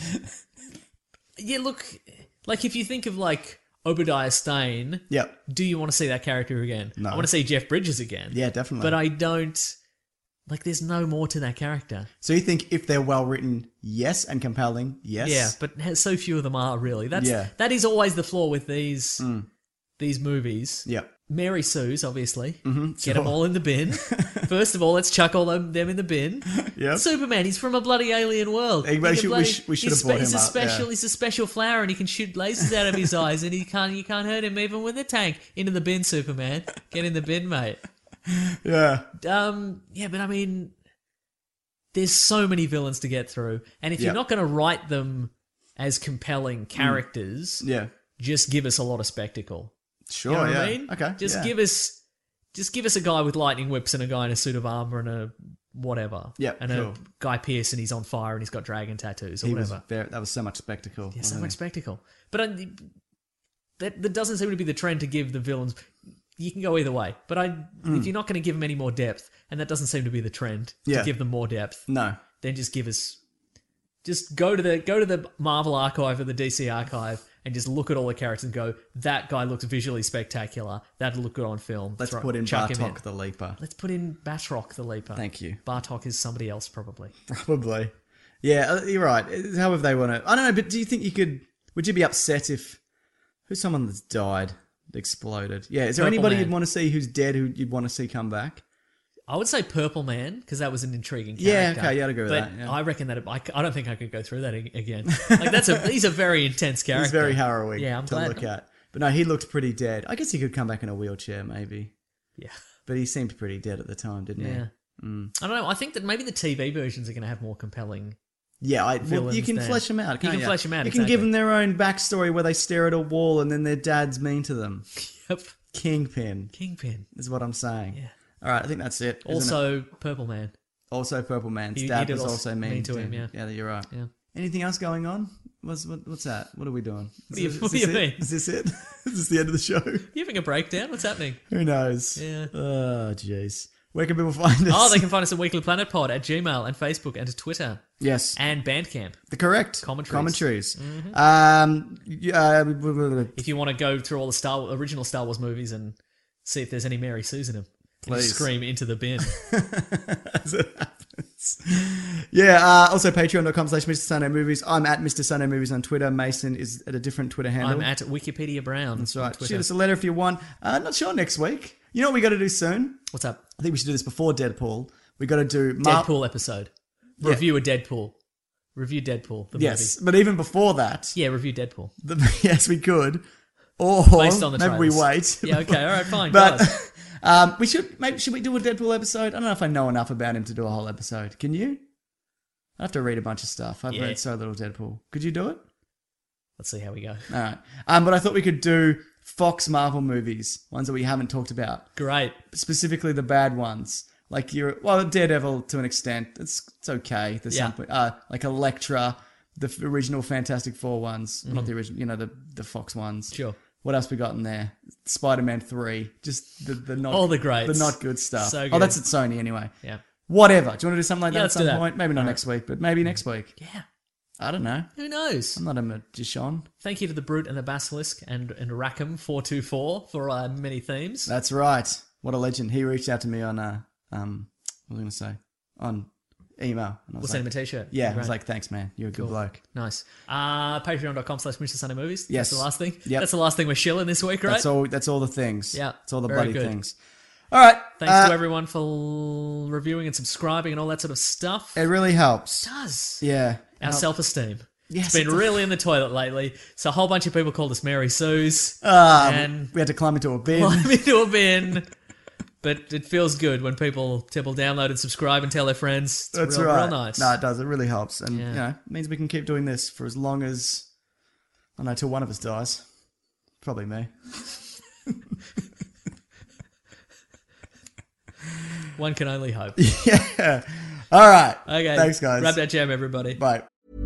yeah, look, like if you think of like Obadiah Stane, Yep. do you want to see that character again? No. I want to see Jeff Bridges again. Yeah, definitely. But I don't, like there's no more to that character. So you think if they're well written, yes, and compelling, yes? Yeah, but so few of them are really. That's Yeah. That is always the flaw with these these movies. Yep. Mary Sue's, obviously. Mm-hmm, Get sure. them all in the bin. First of all, let's chuck all them, them in the bin. Yep. Superman, he's from a bloody alien world. Hey, He we can should- we bloody- should- we should he's have brought he's him a up, special, yeah. He's a special flower, and he can shoot lasers out of his eyes, and he can't you can't hurt him even with a tank. Into the bin, Superman. Get in the bin, mate. Yeah. Um, yeah, but I mean, there's so many villains to get through, and if Yep. you're not going to write them as compelling characters, Yeah. just give us a lot of spectacle. Sure, You know what yeah. I mean? Okay. Just yeah. give us, just give us a guy with lightning whips and a guy in a suit of armor and a whatever. Yep, and cool. a Guy Pearce and he's on fire and he's got dragon tattoos or He was whatever. very, that was so much spectacle. Yeah, so wasn't much it? spectacle. But I, that that doesn't seem to be the trend to give the villains. You can go either way, but I if you're not going to give them any more depth, and that doesn't seem to be the trend Yeah. to give them more depth, No. then just give us, just go to the go to the Marvel archive or the D C archive and just look at all the characters and go, that guy looks visually spectacular. That'll look good on film. Let's Throw- put in chuck him Bartok the Leaper. Let's put in Batroc the Leaper. Thank you. Bartok is somebody else probably. Probably. Yeah, uh, you're right. It's however they want to. I don't know, but do you think you could. Would you be upset if. Who's someone that's died, exploded? Yeah, is there Purple anybody Man. you'd want to see who's dead who you'd want to see come back? I would say Purple Man because that was an intriguing Yeah, character. okay, yeah, I'd agree with but that, yeah. I reckon that it, I, I don't think I could go through that ag- again. Like that's a he's a very intense character. He's very harrowing Yeah, I'm to glad. look at. But no, he looked pretty dead. I guess he could come back in a wheelchair, maybe. Yeah, But he seemed pretty dead at the time, didn't yeah. he? I don't know. I think that maybe the T V versions are going to have more compelling. Yeah, I, well, Villains you can then. flesh them out. You Can't can you flesh 'em out, You can give exactly. them their own backstory where they stare at a wall and then their dad's mean to them. Yep. Kingpin Kingpin. is what I'm saying. Yeah. All right, I think that's it. isn't it? Also, Purple Man. Also, Purple Man's He- he dad did was also also mean, mean to him, yeah. Yeah, you're right. Yeah. Anything else going on? What's what, what's that? What are we doing? Is What do you- this- what is do this you it? mean? Is this it? Is this the end of the show? You having a breakdown? What's happening? Who knows? Yeah. Oh, jeez. Where can people find us? Oh, they can find us at Weekly Planet Pod at Gmail and Facebook and Twitter Yes. and Bandcamp. The correct Commentaries. Commentaries. Mm-hmm. Um. Yeah. blah, blah, blah. If you want to go through all the Star original Star Wars movies and see if there's any Mary Sue's in them, and Please. scream into the bin. As it happens. Yeah. Uh, also, patreon.com slash Mr. Sunday Movies. I'm at Mister Sunday Movies on Twitter. Mason is at a different Twitter handle. I'm at Wikipedia Brown. That's on right. Twitter. Shoot us a letter if you want. Uh, not sure next week. You know what we got to do soon? What's up? I think we should do this before Deadpool. We got to do Mar- Deadpool episode. Yeah. Review a Deadpool. Review Deadpool. The Yes, movie. but even before that, Yeah, review Deadpool. the, yes, we could. Or Based on the maybe we trailers. wait. Yeah, okay, all right, fine. But God. um, we should maybe should we do a Deadpool episode? I don't know if I know enough about him to do a whole episode. Can you? I have to read a bunch of stuff. I've Yeah. read so little Deadpool. Could you do it? Let's see how we go. All right. Um, but I thought we could do Fox Marvel movies, ones that we haven't talked about. Great. Specifically the bad ones. Like your well, Daredevil to an extent. It's it's okay. There's Yeah. some uh like Elektra, the f- original Fantastic Four ones. Well, not the original, you know, the the Fox ones. Mm-hmm. Sure. What else we got in there? Spider-Man three. Just the, the not All the greats. the not good stuff. So Oh, good. that's at Sony anyway. Yeah. Whatever. Do you want to do something like Yeah, that let's at do some that. point? Maybe not All next week, but maybe next week. Yeah. I don't know. Who knows? I'm not a magician. Thank you to the Brute and the Basilisk and, and Rackham four two four for uh, many themes. That's right. What a legend. He reached out to me on uh um what was I gonna say? On email. And I We'll was send him like, a t-shirt. yeah, I Great. was like, thanks man, you're a good bloke. Nice. Uh, Patreon.com slash Mister Sunday Movies. Yes. That's the last thing. Yep. That's the last thing we're shilling this week, right? That's all that's all the things. Yeah, It's all the very bloody good. things. All right. Thanks uh, to everyone for reviewing and subscribing and all that sort of stuff. It really helps. It does. Yeah. Our Help- self-esteem. Yes, it's been it does. really in the toilet lately. So a whole bunch of people called us Mary Sue's. Um, and we had to climb into a bin. climb into a bin. But it feels good when people people download and subscribe and tell their friends. It's That's real, right. real nice. No, it does. It really helps. And, Yeah. you know, it means we can keep doing this for as long as, I don't know, till one of us dies. Probably me. One can only hope. Yeah. All right. Okay. Thanks, guys. Grab that jam, everybody. Bye.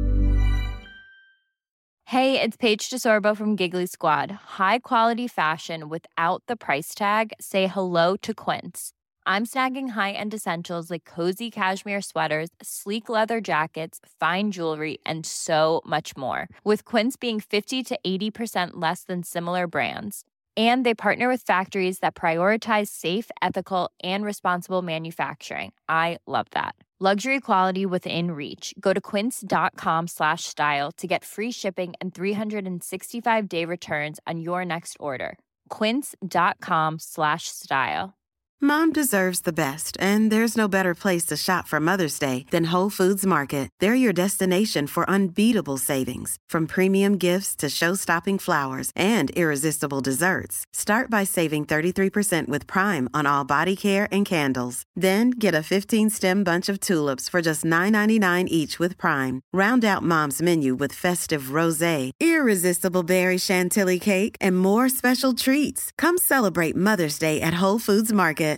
Hey, it's Paige DeSorbo from Giggly Squad. High quality fashion without the price tag. Say hello to Quince. I'm snagging high-end essentials like cozy cashmere sweaters, sleek leather jackets, fine jewelry, and so much more. With Quince being fifty to eighty percent less than similar brands. And they partner with factories that prioritize safe, ethical, and responsible manufacturing. I love that. Luxury quality within reach. Go to quince.com slash style to get free shipping and three sixty-five day returns on your next order. Quince.com slash style. Mom deserves the best, and there's no better place to shop for Mother's Day than Whole Foods Market. They're your destination for unbeatable savings, from premium gifts to show-stopping flowers and irresistible desserts. Start by saving thirty-three percent with Prime on all body care and candles. Then get a fifteen-stem bunch of tulips for just nine ninety-nine each with Prime. Round out Mom's menu with festive rosé, irresistible berry chantilly cake, and more special treats. Come celebrate Mother's Day at Whole Foods Market.